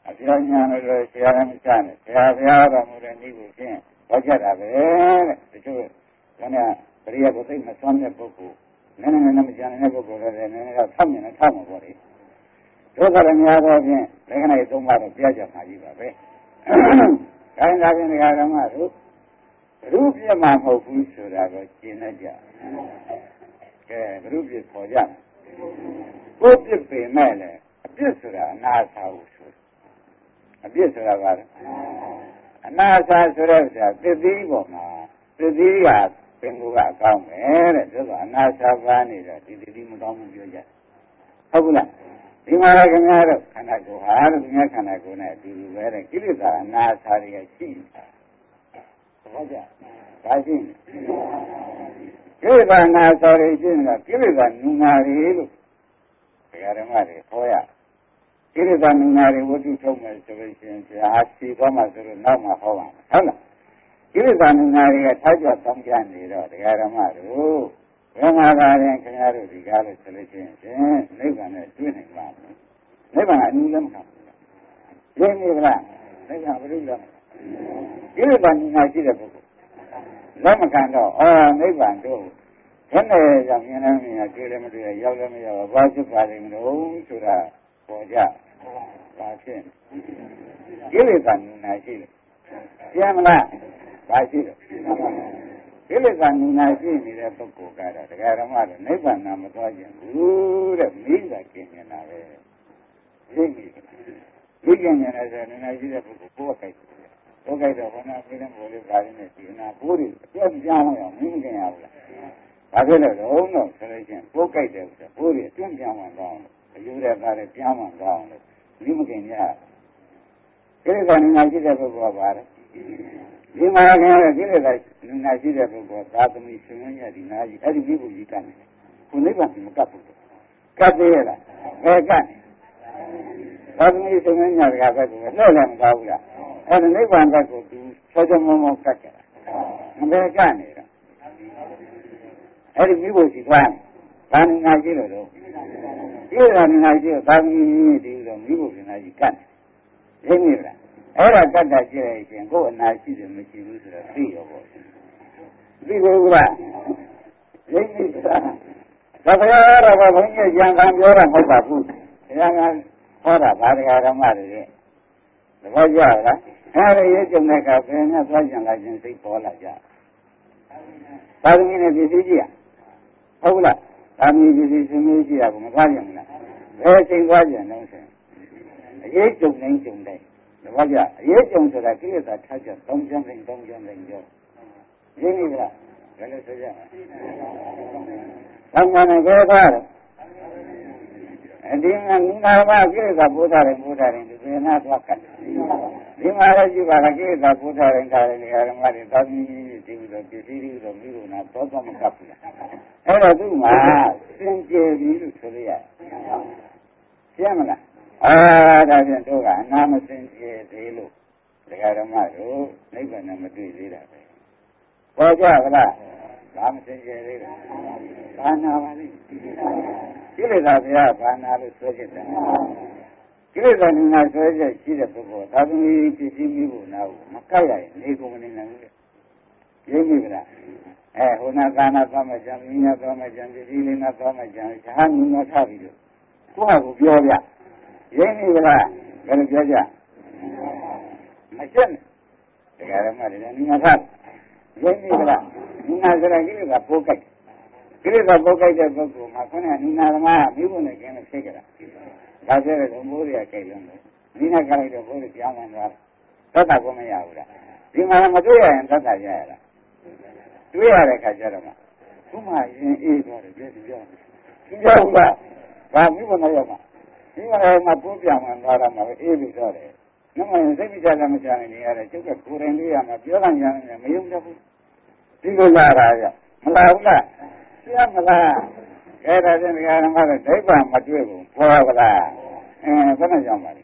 အပြောညာလို့ဆရာလည်းမချနဲ့ဆရာဘုရားတော်မူတဲ့ဤကိုဖြင့်ဟောကြားတာပဲတဲ့တချို့ကပရိယတ်ကိုသိမစွမ်းတဲ့ပုဂ္ဂိုလ်နည်းနည်းမကြံတဲ့ပုဂ္ဂိုလ်လည်းနည်းနည်းတော့ဆောက်မြင်နဲ့ထောက်မှာပေါ့လေဒုက္ခရများသောဖြင့်လက္ခဏာသုံးပါးတော့ပြကြမှာကြီးပါပဲ။ဒါရင်ဒါဖြင့်ဒကာဓမ္မတို့ဘုရုပြမှာမဟုတ်ဘူးဆိုတာကိုရှင်းတတ်ကြ။ကဲဘုရုပြပေါ်ကြမယ်။ကိုယ်ပြပေမဲ့လည်းအပြစ်ဆိုတာအနာသာဟုဆိုအပြစ်ဆိုတာကအနာသာဆိုတဲ့ဥစ္စာသစ္တိပေါ်မှာသစ္တိကပင်ကိုကအကောင်းပဲတဲ့ဒါဆိုအနာသာပါနေတော့ဒီသတိမကောင်းဘူးပြောကြဟုတ်ဘူးလားဒီမှာခင်ဗျားတို့ခန္ဓာကိုယ်ဟာလို့ခင်ဗျားခန္ဓာကိုယ်နဲ့အတူတူပဲတဲ့ကိလေသာအနာသာတွေကရှိနေတာဟုတ်ကြဒါရှိနေကိလေသာအနာသာတွေရှိနေတာကိလေသာနုနာတွေလို့ဒကာဓမ္မတွေဟောရကိလေသာနုနာတွေဝတ္ထုထုတ်မယ်ဆိုလို့ရှိရင်ဆရာစီသွားမှဆိုလို့နောက်မှဟောပါမယ်ဟုတ်လားကိလေသာနုနာတွေကထားကြတောင်းကြနေတော့ဒကာဓမ္မတို့ဘယ်မှာပါလဲခင်ဗျားတို့ဒီကားလို့ဆိုလို့ရှိရင်နိဗ္ဗာန်နဲ့တွေ့နိုင်ပါ့မလားနိဗ္ဗာန်အနည်းလည်းမခံဘူးရင်းနေဗလားနိဗ္ဗာန်ဘယ်လိုလဲကိလေသာနုနာရှိတဲ့ပုဂ္ဂိုလ်လက်မခံတော့နိဗ္ဗာန်တို့ဘယ်နဲ့ကြောင့်မြင်လည်းမမြင်တွေ့လည်းမတွေ့ရောက်လည်းမရောက်ဘာဖြစ်ပါလိမ့်မလို့ဆိုတာပေါ်ကြဘာဖြစ်ကိလေသာနုနာရှိတယ်ပြန်မလားဘာရှိတယ်ကိလေသာနုနာရှိနေတဲ့ပုဂ္ဂိုလ်ကတော့တရားဓမ္မတော့နိဗ္ဗာန်မသွားခြင်းဘူးတဲ့မိစ္ဆာကျင်နေတာပဲသိပြီဒီကျင်နေတာဆိုနုနာရှိတဲ့ပုဂ္ဂိုလ်ကိုယ်ကြိုက်တယ်ဘုရားပြတဲ့ဘောလေးဒါလေးနဲ့ဒီနာဘိုးတွေပြောင်းပြောင်းအောင်မင်းမကျင်ရဘူးလားဘာဖြစ်လဲတော့ဆိုလို့ချင်းကိုယ်ကြိုက်တယ်ဆိုဘိုးတွေအတွင်းပြောင်းမှကောင်းအယူတဲ့သားတွေပြောင်းမှကောင်းလို့မင်းမကျင်ရကိလေသာနုနာရှိတဲ့ပုဂ္ဂိုလ်ကပါတယ်ဒီမှာလည်းကိလေသာနုနာရှိတဲ့ပုဂ္ဂိုလ်သာသမီရှင်ရင်းရဒီနာကြီးအဲ့ဒီမိဖို့ကြီးကတ်နေခုနိဗ္ဗာန်မကတ်ဘူးကတ်သေးရလားဘယ်ကတ်သာသမီရှင်ရင်းရတကဘက်ကလည်းလည်းမကောင်းဘူးလားအဲ့ဒီနိဗ္ဗာန်ဘက်ကိုသူဆောချမောမောကတ်ကြတာဘယ်ကတ်နေတော့အဲ့ဒီမိဖို့ကြီးသွားဘာနုနာရှိလို့တော့ကိလေသာနုနာရှိတော့သာသမီဒီလိုမိဖို့ရှင်နာကြီးကတ်နေသိနေလားအဲ့ဒါတတ်တာရှိရခြင်းကိုယ်အနာရှိတယ်မရှိဘူးဆိုတော့သိရောပေါ့သိဘူးလားသိပြီသာဘုရားတော်ကဘုန်းကြီးကြံခံပြောတာမဟုတ်ပါဘူးတရားကဟောတာဗာတရားဓမ္မတွေသဘောကျလားအဲ့ဒါရေးကြုံတဲ့အခါဘယ်နဲ့သွားကြံလာခြင်းစိတ်ပေါ်လာကြသာသမီနဲ့ပစ္စည်းကြီးဟုတ်လားသာသမီပစ္စည်းရှင်မျိုးရှိတာကိုမသွားကြဘူးလားဘယ်ချိန်သွားကြံတော့ဆိုအရေးကြုံတိုင်းကြုံတိုင်းဘာကြအရေးကြုံဆိုတာကိလေသာထားကြသုံးချမ်းတိုင်းပြောရင်းနေကြဘယ်လိုဆိုကြသံဃာနဲ့ကြဲသားတယ်အဒီမှာနိနာမကိလေသာပို့ထားတယ်ဒီသေနာသွားကတ်ဒီမှာလည်းကြည့်ပါလားကိလေသာပို့ထားတယ်ဓမ္မတွေသာသမီဒီလိုပစ္စည်းတွေတော့မိလို့နာတော့မကပ်ဘူးလားအဲ့တော့သူ့မှာစင်ကြယ်ပြီလို့ဆိုရရှင်းမလားဒါဖြင့်တို့ကအနာမစင်ကြယ်သေးလို့ဒကာဓမ္မတို့နိဗ္ဗာန်နဲ့မတွေ့သေးတာပဲပေါ်ကြကလားဒါမစင်ကြယ်သေးဘူးဘာနာပါလိမ့်ကိလေသာဘုရားဘာနာလို့ဆိုချက်တယ်ကိလေသာနာဆွဲချက်ရှိတဲ့ပုဂ္ဂိုလ်သာသမီပစ္စည်းမျိုးကိုနာကိုမကပ်ရရင်နေကုန်မနေနိုင်ဘူးရင်းပြီလားဟိုနာကာနာသွားမှကြံမိညာသွားမှကြံပစ္စည်းလေးနာသွားမှကြံဇာနုနာထားပြီးတော့ကိုယ့်ဟာကိုပြောပြရင်းပြီလားဘယ်လိုပြောကြမရှင်းတရားဓမ္မတွေလည်းငါထားရင်းပြီလားငါစရကိလေသာပိုးကြိုက်ကိလေသာပိုးကြိုက်တဲ့ပုဂ္ဂိုလ်မှာခொနဲ့နိနာသမားမိဖို့နဲ့ကျင်းလို့ဖြစ်ကြတာဒါဆိုရင်ဘိုးတွေကကြိုက်လုံးတယ်နိနာကြိုက်တော့ဘိုးတွေပြောင်းမှသွားသတ်တာကိုမရဘူးလားဒီမှာမတွေ့ရရင်သတ်တာရရလားတွေ့ရတဲ့ခါကျတော့မှဘုမရင်အေးသွားတယ်ပြည့်ပြောင်းဘူးလားဘာမိဖို့နဲ့ရောက်မှာဒီမှာပိုးပြောင်းမှသွားတာမှအေးပြီးတော့တယ်နမရင်စိတ်ကြတာမချနိုင်နေရတယ်ကျုပ်ကကိုယ်တိုင်လေးရမှာပြောတာညာနေမယုံတတ်ဘူးဒီလိုလာတာကြမလာဘူးလားရှင်းမလားအဲ့ဒါချင်းဒီကရမတော့ဒိဗ္ဗာမတွေ့ဘူးပေါ်ပါလားဘယ်နဲ့ကြောင့်ပါလဲ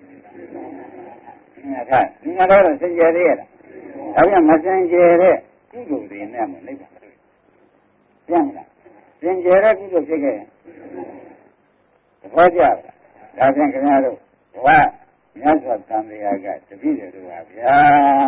ဒီမှာတော့စင်ကြယ်သေးရလားဒါပြန်မစင်ကြယ်တဲ့ကုသိုလ်တွေနဲ့မှနိဗ္ဗာန်တွေ့ရှင်းမလားစင်ကြယ်တဲ့ကုသိုလ်ဖြစ်ခဲ့ရင်သဘောကျလားဒါဖြင့်ခင်ဗျားတို့ဘဝမြတ်စွာဘုရားကတပည့်တော်ပါဗျာ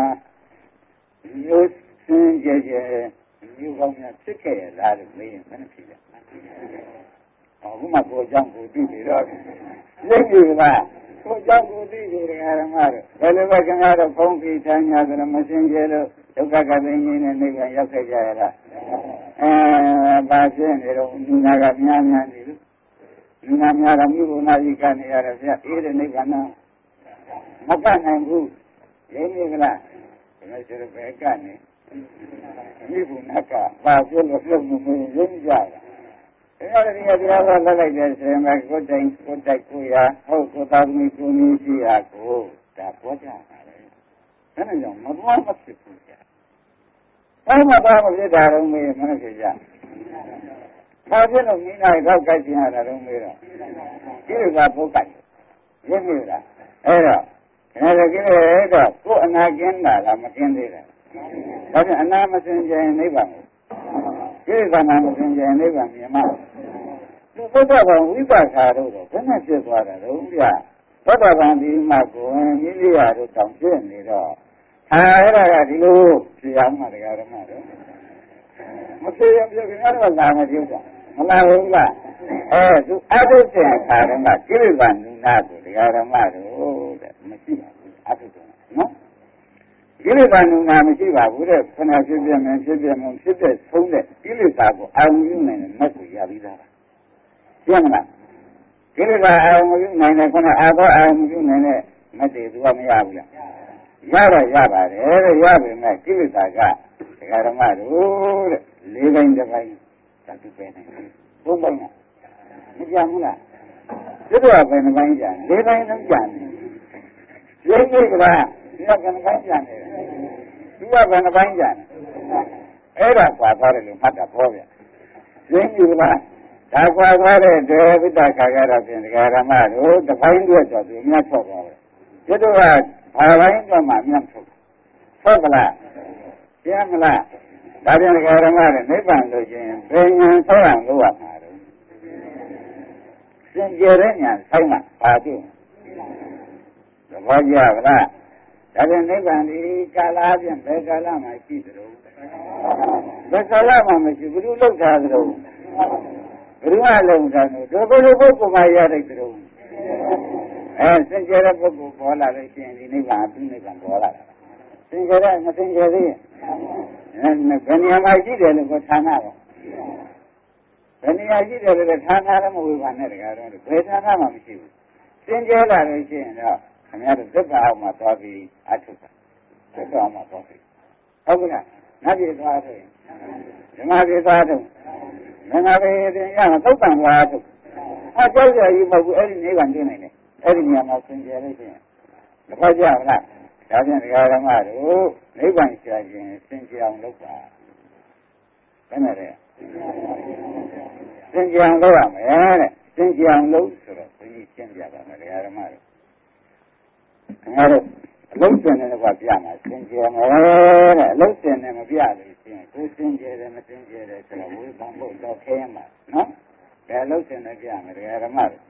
မျိုးစင်ကြဲကြဲမျိုးကောင်းများဖြစ်ခဲ့ရလားလို့မေးရင်မနှဖြစ်ရအခုမှကိုယ်ကြောင့်ကိုသိနေတော့သိပြီလားကိုယ်ကြောင့်ကိုသိနေတယ်ဓမ္မတို့ဘယ်လိုပဲခင်ဗျားတို့ဖုံးပြီးထား냐ဆိုတော့မစင်ကြဲလို့ဒုက္ခကသိင်းကြီးနဲ့နိဗ္ဗာန်ရောက်ခဲ့ကြရလားဘာဖြစ်နေတော့လူနာကများများနေလို့လူနာများတော့မြို့ဘုနာကြီးကနေရတော့ဗျာအေးတဲ့နိဗ္ဗာန်မကနိုင်ဘူးရင်းနေကလားဒီလိုဆိုတော့ဘယ်ကနေမြို့ဘုနာကဘာဖြစ်လို့ပြုတ်နေရင်းကြတာအဲ့ဒါဒီကတရားတော်လက်လိုက်တဲ့ဆိုရင်ကိုယ်တိုင်ကိုရာဟုတ်ကိုသာသမီကိုနည်းရှိရာကိုဒါပေါ်ကြတာလေဒါနဲ့ကြောင့်မသွားမဖြစ်ဘူးကြာဘာမှမဖြစ်တာတော့မေးမဖြစ်ကြဘာဖြစ်လို့မိနာတော့ကြိုက်ချင်ရတာတော့မေးတော့ဒီလိုကပုတ်ကြိုက်ရင်းမိလားအဲ့တော့ဒါလည်းကိလေသာကိုယ်အနာကင်းတာလားမကင်းသေးတာဒါဖြင့်အနာမစင်ကြရင်နိဗ္ဗာန်ကိုကိလေသာနာမစင်ကြရင်နိဗ္ဗာန်မြင်မှာဒီဘုဒ္ဓဘာသာဝိပဿနာတို့တော့ဘယ်နဲ့ဖြစ်သွားတာတော့ဗျာဘုဒ္ဓဘာသာဒီမှာကိုယ်မိမိရတို့တောင်ဖြစ်နေတော့အဲ့ဒါကဒီလိုဖြစ်အောင်မှာတရားဓမ္မတို့မဖြစ်ရင်ပြခင်ဗျားတို့လာမပြောတာမလာဘူးလားသူအထုစင်ခါတော့ကကိလေသာနုနာကိုတရားဓမ္မတို့တဲ့မရှိပါဘူးအထုတော့နော်ကိလေသာနုနာမရှိပါဘူးတဲ့ခဏဖြစ်ပြမယ်ဖြစ်တဲ့ဆုံးတဲ့ကိလေသာကိုအာရုံယူနိုင်တဲ့မက်ကိုရပြီးသားရှင်းမလားကိလေသာအာရုံယူနိုင်တဲ့ခဏအာသောအာရုံယူနိုင်တဲ့မက်တွေသူကမရဘူးလားရတော့ရပါတယ်တဲ့ရပေမဲ့ကိလေသာကတရားဓမ္မတို့တဲ့၄ပိုင်းတစ်ပိုင်းသတ်တူပဲနေဘုံပိုင်းကမကြဘူးလားဒီတော့ဘယ်နှပိုင်းကြ၄ပိုင်းလုံးကြနေရင်းကြီးကလားဒီကဘယ်နှပိုင်းကြနေဒီကဘယ်နှပိုင်းကြနေအဲ့ဒါကွာသွားတယ်လို့မှတ်တာပေါ့ဗျရင်းကြီးကလားဒါကွာသွားတဲ့ဒေဝိတ္တခါကြတော့ပြင်တရားဓမ္မတို့တစ်ပိုင်းတည်းဆိုသူမြတ်ဆော့သွားတယ်ဒီတော့ဘာပိုင်းတော့မှမြတ်ဆော့ဟုတ်ကလားကျမ်းမလားဒါပြန်ဓမ္မတွေနိဗ္ဗာန်လို့ချင်းဘယ်ဉာဏ်ဆောက်အောင်လုပ်ရမှာလဲစင်ကြယ်တဲ့ဉာဏ်ဆိုင်မှာပါပြီသဘောကျပါလားဒါပြန်နိဗ္ဗာန်ဒီကာလအပြင်ဘယ်ကာလမှာရှိသလဲဘယ်ကာလမှာမရှိဘူးလို့လောက်တာသလဲဘယ်လိုအလုံးစားလို့ဒီလိုပုဂ္ဂိုလ်မှရတဲ့သလဲစင်ကြယ်တဲ့ပုဂ္ဂိုလ်ပေါ်လာလို့ရှိရင်ဒီနိဗ္ဗာန်သူနိဗ္ဗာန်ပေါ်လာတာစင်ကြယ်တဲ့မစင်ကြယ်သေးဘယ်နေရာမှာရှိတယ်လို့ကိုဌာနတော့ဘယ်နေရာရှိတယ်လို့ဌာနလည်းမဝေဘာနဲ့တကားတော့ဘယ်ဌာနမှမရှိဘူးစင်ကြယ်လာလို့ရှိရင်တော့ခင်ဗျားတို့သက်သာအောင်မှာသွားပြီးအထုတာသက်သာအောင်မှာသွားပြီးဟုတ်ကဲ့နတ်ပြည်သွားဆိုရင်ဓမ္မပြည်သွားတော့ငါပဲတင်ရမှာသုတ်တန်သွားထုတ်ကြောက်ရည်မဟုတ်ဘူးအဲ့ဒီနိဗ္ဗာန်ကျင်းနိုင်တယ်အဲ့ဒီနေရာမှာစင်ကြယ်လို့ရှိရင်တခါကြပါလားဒါဖြင့်တရားဓမ္မတို့နိဗ္ဗာန်ရှာခြင်းစင်ကြယ်အောင်လုပ်ပါဘယ်နဲ့လဲစင်ကြယ်အောင်လုပ်ရမယ်တဲ့စင်ကြယ်အောင်လုပ်ဆိုတော့ဘုန်းကြီးရှင်းပြပါမယ်တရားဓမ္မတို့ခင်ဗျားတို့အလုံးစင်တဲ့ကွာပြမှာစင်ကြယ်မယ်တဲ့အလုံးစင်နဲ့မပြလို့ရှိရင်ကိုယ်စင်ကြယ်တယ်မစင်ကြယ်တယ်ဆိုတော့ဝေဖန်ဖို့တော့ခဲမှာနော်ဘယ်အလုံးစင်နဲ့ပြမယ်တရားဓမ္မတို့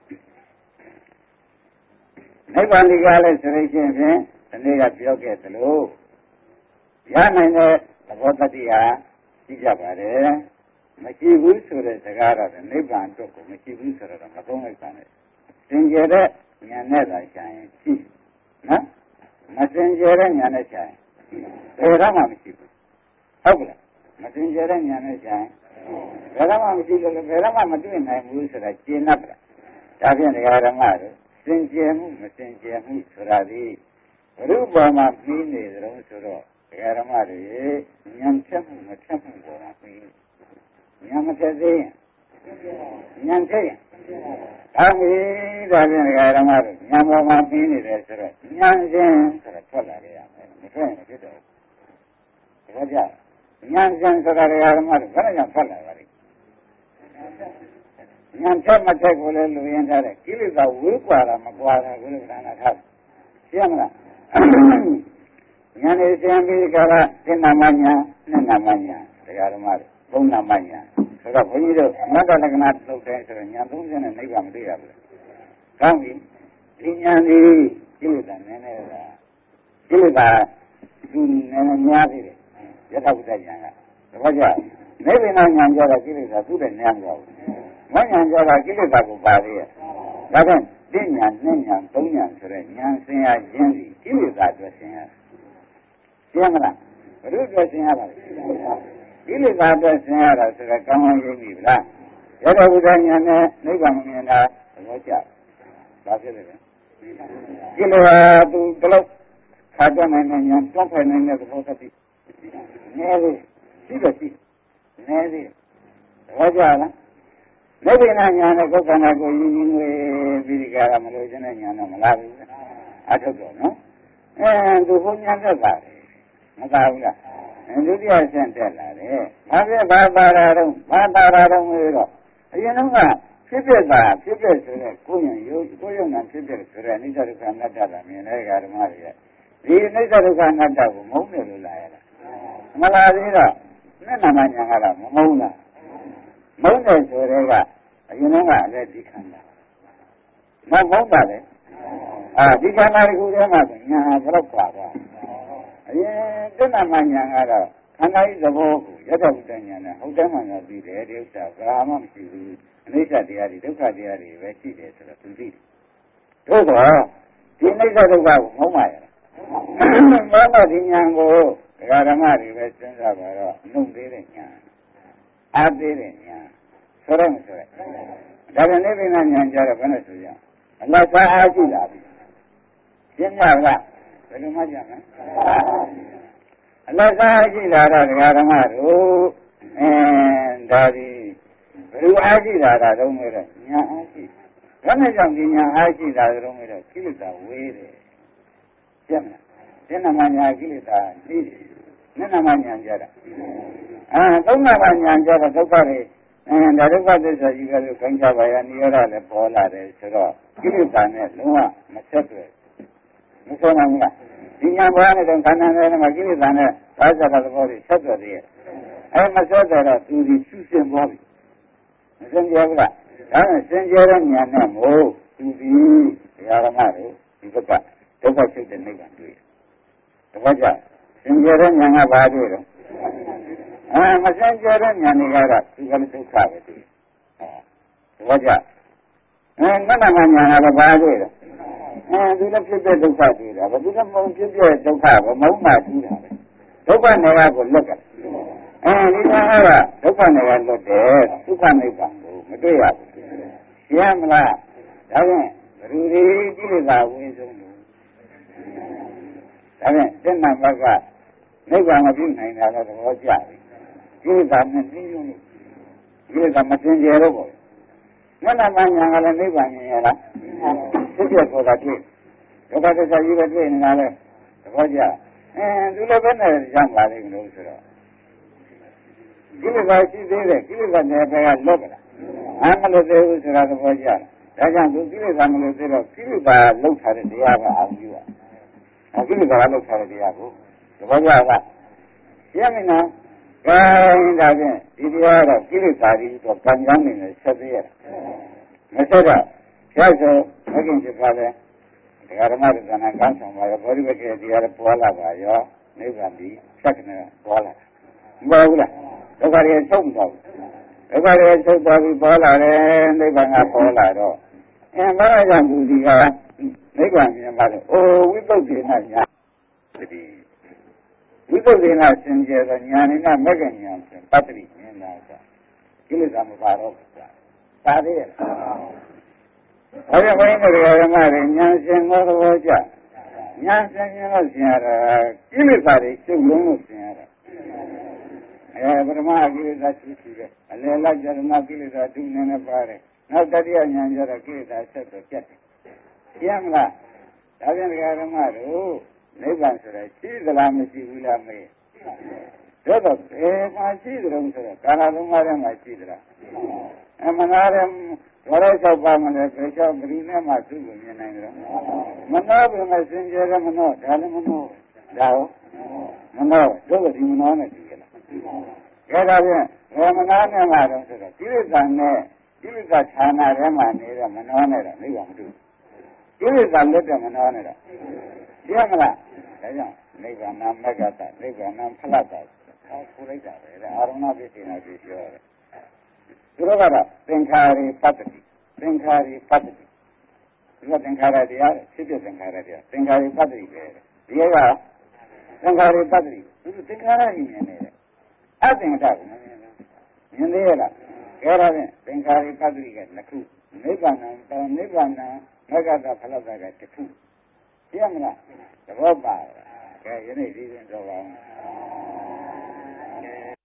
နိဗ္ဗာန်ဒီကားလဲဆိုလို့ရှိရင်ဒီနေ့ကပြောခဲ့သလိုရနိုင်တဲ့သဘောတတရားရှိကြပါတယ်မရှိဘူးဆိုတဲ့စကားတော့နိဗ္ဗာန်အတွက်ကိုမရှိဘူးဆိုတော့မသုံးလိုက်ပါနဲ့စင်ကြယ်တဲ့ဉာဏ်နဲ့သာရှာရင်ရှိနော်မစင်ကြယ်တဲ့ဉာဏ်နဲ့ရှာရင်ဘယ်တော့မှမရှိဘူးဟုတ်ကဲ့မစင်ကြယ်တဲ့ဉာဏ်နဲ့ရှာရင်ဘယ်တော့မှမရှိလို့ဘယ်တော့မှမတွေ့နိုင်ဘူးဆိုတာကျင့်납တာဒါဖြင့်တရားဓမ္မတို့စင်ကြယ်မှုမစင်ကြယ်မှုဆိုတာဒီဘုရုပ်ပေါ်မှာပြီးနေကြတော့ဆိုတော့တရားဓမ္မတွေဉာဏ်ဖြတ်မှုမဖြတ်မှုပေါ်မှာပြီးဉာဏ်မဖြတ်သေးရင်ဉာဏ်ဖြတ်ရင်ဒါမီးဒါဖြင့်တရားဓမ္မတွေဉာဏ်ပေါ်မှာပြီးနေတယ်ဆိုတော့ဉာဏ်ချင်းဆိုတော့ထွက်လာရမယ်မထွက်ရင်ဖြစ်တော့ဒါကြဉာဏ်ချင်းဆိုတာတရားဓမ္မတွေဘယ်နဲ့ထွက်လာပါလဲဉာဏ်ဖြတ်မဖြတ်ကိုလည်းလူရင်းထားတယ်ကိလေသာဝေးกว่าတာမကွာတာကိုလည်းခန္ဓာထားရှင်းမလားဉာဏ်နဲ့ရှင်းပြီးကြတာသင်္နာမညာနှစ်နာမညာတရားဓမ္မတွေသုံးနာမညာဆိုတော့ဘုန်းကြီးတို့အနတ္တလက္ခဏာလုပ်တယ်ဆိုတော့ဉာဏ်30နဲ့နိဗ္ဗာန်မတွေ့ရဘူး။ကောင်းပြီ။ဒီဉာဏ်ဒီကိလေသာနည်းနည်းလားကိလေသာသူနည်းနည်းများသေးတယ်ယထာဘုဒ္ဓဉာဏ်ကသဘောကျနိဗ္ဗာန်ဉာဏ်ကြတော့ကိလေသာသူ့တဲ့များသွားဘူးမဉဏ်ကြတော့ကိလေသာကိုပါသေးရဲ့ဒါကြောင့်သိဉာဏ်နဲ့ဉာဏ်သုံးဉာဏ်ဆိုတဲ့ဉာဏ်ဆင်ရခြင်းဒီကိလေသာအတွက်ဆင်ရရှင်းမလားဘုရုအတွက်ဆင်ရပါလေကိလေသာအတွက်ဆင်ရတာဆိုတော့ကောင်းကောင်းယုံကြည်ဗလားယထာဘုဒ္ဓဉာဏ်နဲ့နိဗ္ဗာန်မြင်တာသဘောကျဘာဖြစ်လဲကိလေသာသူတလို့ခါတော့နိုင်ဉာဏ်တွန်းဖယ်နိုင်တဲ့သဘောတည်းနည်းလေးရှိတော့ရှိနည်းသေးသဘောကျလားနိဗ္ဗာန်ဉာဏ်နဲ့ကိုယ်ခန္ဓာကိုယ်ရင်းရင်းဝေးပြီးဒီကရမလို့ခြင်းတဲ့ဉာဏ်တော့မလားဘူးအထုတ်တော့နော်သူဘုံဉာဏ်သက်တာမသာဘူးလားဒုတိယဆင့်တက်လာတယ်ဘာဖြစ်ဘာပါတာတော့ဘာပါတာတော့မေးတော့အရင်တော့ကဖြစ်ဖြစ်တာဖြစ်ဖြစ်ဆိုတဲ့ကိုယ်ဉာဏ်ရိုးကိုယ်ဉာဏ်ဖြစ်ဖြစ်ဆိုတဲ့အနိစ္စဒုက္ခအနတ္တကမြင်တဲ့ဓမ္မတွေရဲ့ဒီအနိစ္စဒုက္ခအနတ္တကိုမုန်းတယ်လို့လာရတာမလားသေးတော့နဲ့နာမညာကတော့မမုန်းလားမုန်းတယ်ဆိုတဲ့ကအရင်ကလည်းဒီခန္ဓာမမုန်းတာလေဒီခန္ဓာတစ်ခုတည်းမှာညာဘယ်တော့ပါသွားအရင်တဏ္ဍမညာကတော့ခန္ဓာဤသဘောကိုယထာဘုဒ္ဓညာနဲ့ဟုတ်တယ်မှန်ပြီးတယ်ဒီဥစ္စာဘာမှမရှိဘူးအနိစ္စတရားတွေဒုက္ခတရားတွေပဲရှိတယ်ဆိုတော့သူသိတယ်သို့တော့ဒီအနိစ္စဒုက္ခကိုမုန်းပါရဲ့ဘာမှဒီညာကိုဒကာဓမ္မတွေပဲစဉ်းစားပါတော့နှုတ်သေးတဲ့ညာအားသေးတဲ့ညာဆိုတော့မဆိုရဒါပြန်နိဗ္ဗာန်ဉာဏ်ကြတော့ဘယ်နဲ့ဆိုရအလတ်စားအားရှိလာပြီရှင်းပြလားဘယ်လိုမှကြမလဲအလတ်စားအားရှိလာတော့ဒကာဓမ္မတို့ဒါဒီဘယ်လိုအားရှိလာတာတော့မဲတော့ညာအားရှိဘယ်နဲ့ကြောင့်ဒီညာအားရှိလာတော့မဲတော့ကိလေသာဝေးတယ်ရှင်းမလားရှင်းနာမညာကိလေသာသိတယ်နတ်နာမညာကြတာသုံးနာမညာကြတော့ဒုက္ခတွေဒါဒုက္ခသစ္စာကြီးကလို့ခိုင်းကြပါရဲ့နိရောဓလည်းပေါ်လာတယ်ဆိုတော့ကိလေသာနဲ့လုံးဝမဆက်သွယ်မဆိုနိုင်ဘူးလားဒီညာဘဝနဲ့တော့ခန္ဓာနဲ့မှာကိလေသာနဲ့ဘာသာတဲ့ဘောတွေဆက်သွယ်သေးရဲ့မဆက်သွယ်တော့သူဒီရှုစင်ပေါ်ပြီမစင်ကြဘူးလားဒါနဲ့စင်ကြတဲ့ညာနဲ့မို့သူဒီတရားဓမ္မတွေဒီဘက်ကဒုက္ခစိတ်တဲ့နိဗ္ဗာန်တွေ့တပတ်ကြစင်ကြတဲ့ညာကဘာတွေ့တော့မစင်ကြတဲ့ညာတွေကတော့ဒီကနေ့ဒုက္ခပဲတွေ့တပတ်ကြနတ်နာမညာကဘာတွေ့တော့ဒီလည်းဖြစ်တဲ့ဒုက္ခတွေ့တာဘာဒီကမုံဖြစ်တဲ့ဒုက္ခပဲမုံမှတွေ့တာပဲဒုက္ခနယ်ကကိုလွတ်တယ်ဒီကဒုက္ခနယ်ကလွတ်တယ်ဒုက္ခနိဗ္ဗာန်ကိုမတွေ့ရဘူးရှင်းမလားဒါဖြင့်ဘယ်သူဒီကိလေသာဝိဆုံးလို့ဒါဖြင့်တဏ္ဍဘကနိဗ္ဗာန်မပြုနိုင်တာတော့သဘောကျပြီကိလေသာနဲ့နှီးလို့ကိလေသာမစင်ကြယ်တော့ဘူးမနမညာကလည်းနိဗ္ဗာန်မြင်ရလားဖြစ်ဖြစ်ဆိုတာတွေ့ဒုက္ခသစ္စာကြီးပဲတွေ့နေတာလေသဘောကျသူလည်းပဲနဲ့ရောက်ပါလိမ့်လို့ဆိုတော့ကိလေသာရှိသေးတယ်ကိလေသာနယ်ပယ်ကလွတ်လာမလို့သေးဘူးဆိုတာသဘောကျဒါကြောင့်သူကိလေသာမလို့သေးတော့ကိလေသာလောက်ထားတဲ့တရားကအောင်ယူရကိလေသာလောက်ထားတဲ့တရားကိုသဘောကျလားရှင်းမလားဒါဖြင့်ဒီတရားတော့ကိလေသာကြီးတော့ကံကြောင်းနေနဲ့ဆက်သေးရမဆက်တော့ရဆိုမကင်ဖြစ်ပါလေဒကာဓမ္မတွေကနာကောင်းဆောင်ပါရောဘောဓိဝက္ခေတရားတွေပေါ်လာပါရောနိဗ္ဗာန်ဒီဆက်ကနေပေါ်လာမပေါ်ဘူးလားဒုက္ခတွေချုပ်မသွားဘူးဒုက္ခတွေချုပ်သွားပြီးပေါ်လာတယ်နိဗ္ဗာန်ကပေါ်လာတော့ဘာကြောင့်ဒီကနိဗ္ဗာန်မြင်ပါလေအိုဝိသုဒ္ဓေနညာဒီဝိသုဒ္ဓေနစင်ကြယ်သောညာနိကမဂ္ဂညာဖြင့်ပတ္တိမြင်လာတာကိလေသာမပါတော့ဘူးသာသေးရဲ့အဲ့ဒီဘိန်းတွေကဓမ္မတွေဉာဏ်ရှင်သောသဘောကျဉာဏ်ရှင်ရင်လို့ရှင်ရတာကိလေသာတွေကျုပ်လုံးလို့ရှင်ရတာပထမကိလေသာရှိရှိတယ်အလယ်လိုက်ကြတော့ကိလေသာဒုနေနဲ့ပါတယ်နောက်တတိယဉာဏ်ကျတော့ကိလေသာဆက်တော့ကျက်တယ်ရှင်းမလားဒါပြန်ဓမ္မတို့နိဗ္ဗာန်ဆိုတာရှိသလားမရှိဘူးလားမေးတော့ဘယ်မှာရှိကြုံဆိုတော့ကာလလုံးမှာထဲမှာရှိသလားမနာတယ်ဘာလို့ဆောက်ပါမလဲဘယ်ကြောင့်ဘယ်နဲ့မှသူ့ကိုမြင်နိုင်တယ်မနာဘယ်မှာစင်ကြယ်တယ်မနာဒါလည်းမနာဒါဟုတ်မနာတို့ကဒီမနာနဲ့ဒီကလားဒါဖြင့်ဘယ်မနာနဲ့မှတော့ဆိုတော့ကိလေသာနဲ့ကိလေသာဌာနထဲမှာနေတဲ့မနာနဲ့တော့နိဗ္ဗာန်မတွေ့ကိလေသာလွတ်တယ်မနာနဲ့တော့သိရမလားဒါကြောင့်နိဗ္ဗာန်မဂ္ဂတနိဗ္ဗာန်ဖလတ္တခေါ်လိုက်တာပဲအာရုဏပိစိနာတိပြောတယ်သူတို့ကတော့သင်္ခါရိပတ္တိသင်္ခါရိပတ္တိဒီကသင်္ခါရတရားဖြစ်ဖြစ်သင်္ခါရတရားသင်္ခါရိပတ္တိပဲဒီကသင်္ခါရိပတ္တိသူသင်္ခါရကြီးမြင်နေတယ်အသင်္ခါရမြင်သေးရလားကဲဒါဖြင့်သင်္ခါရိပတ္တိကနှစ်ခုနိဗ္ဗာန်နိဗ္ဗာန်မဂ္ဂတဖလတ္တကတစ်ခုသိရမလားသဘောပါကဲယနေ့ဒီရင်တော့ပါ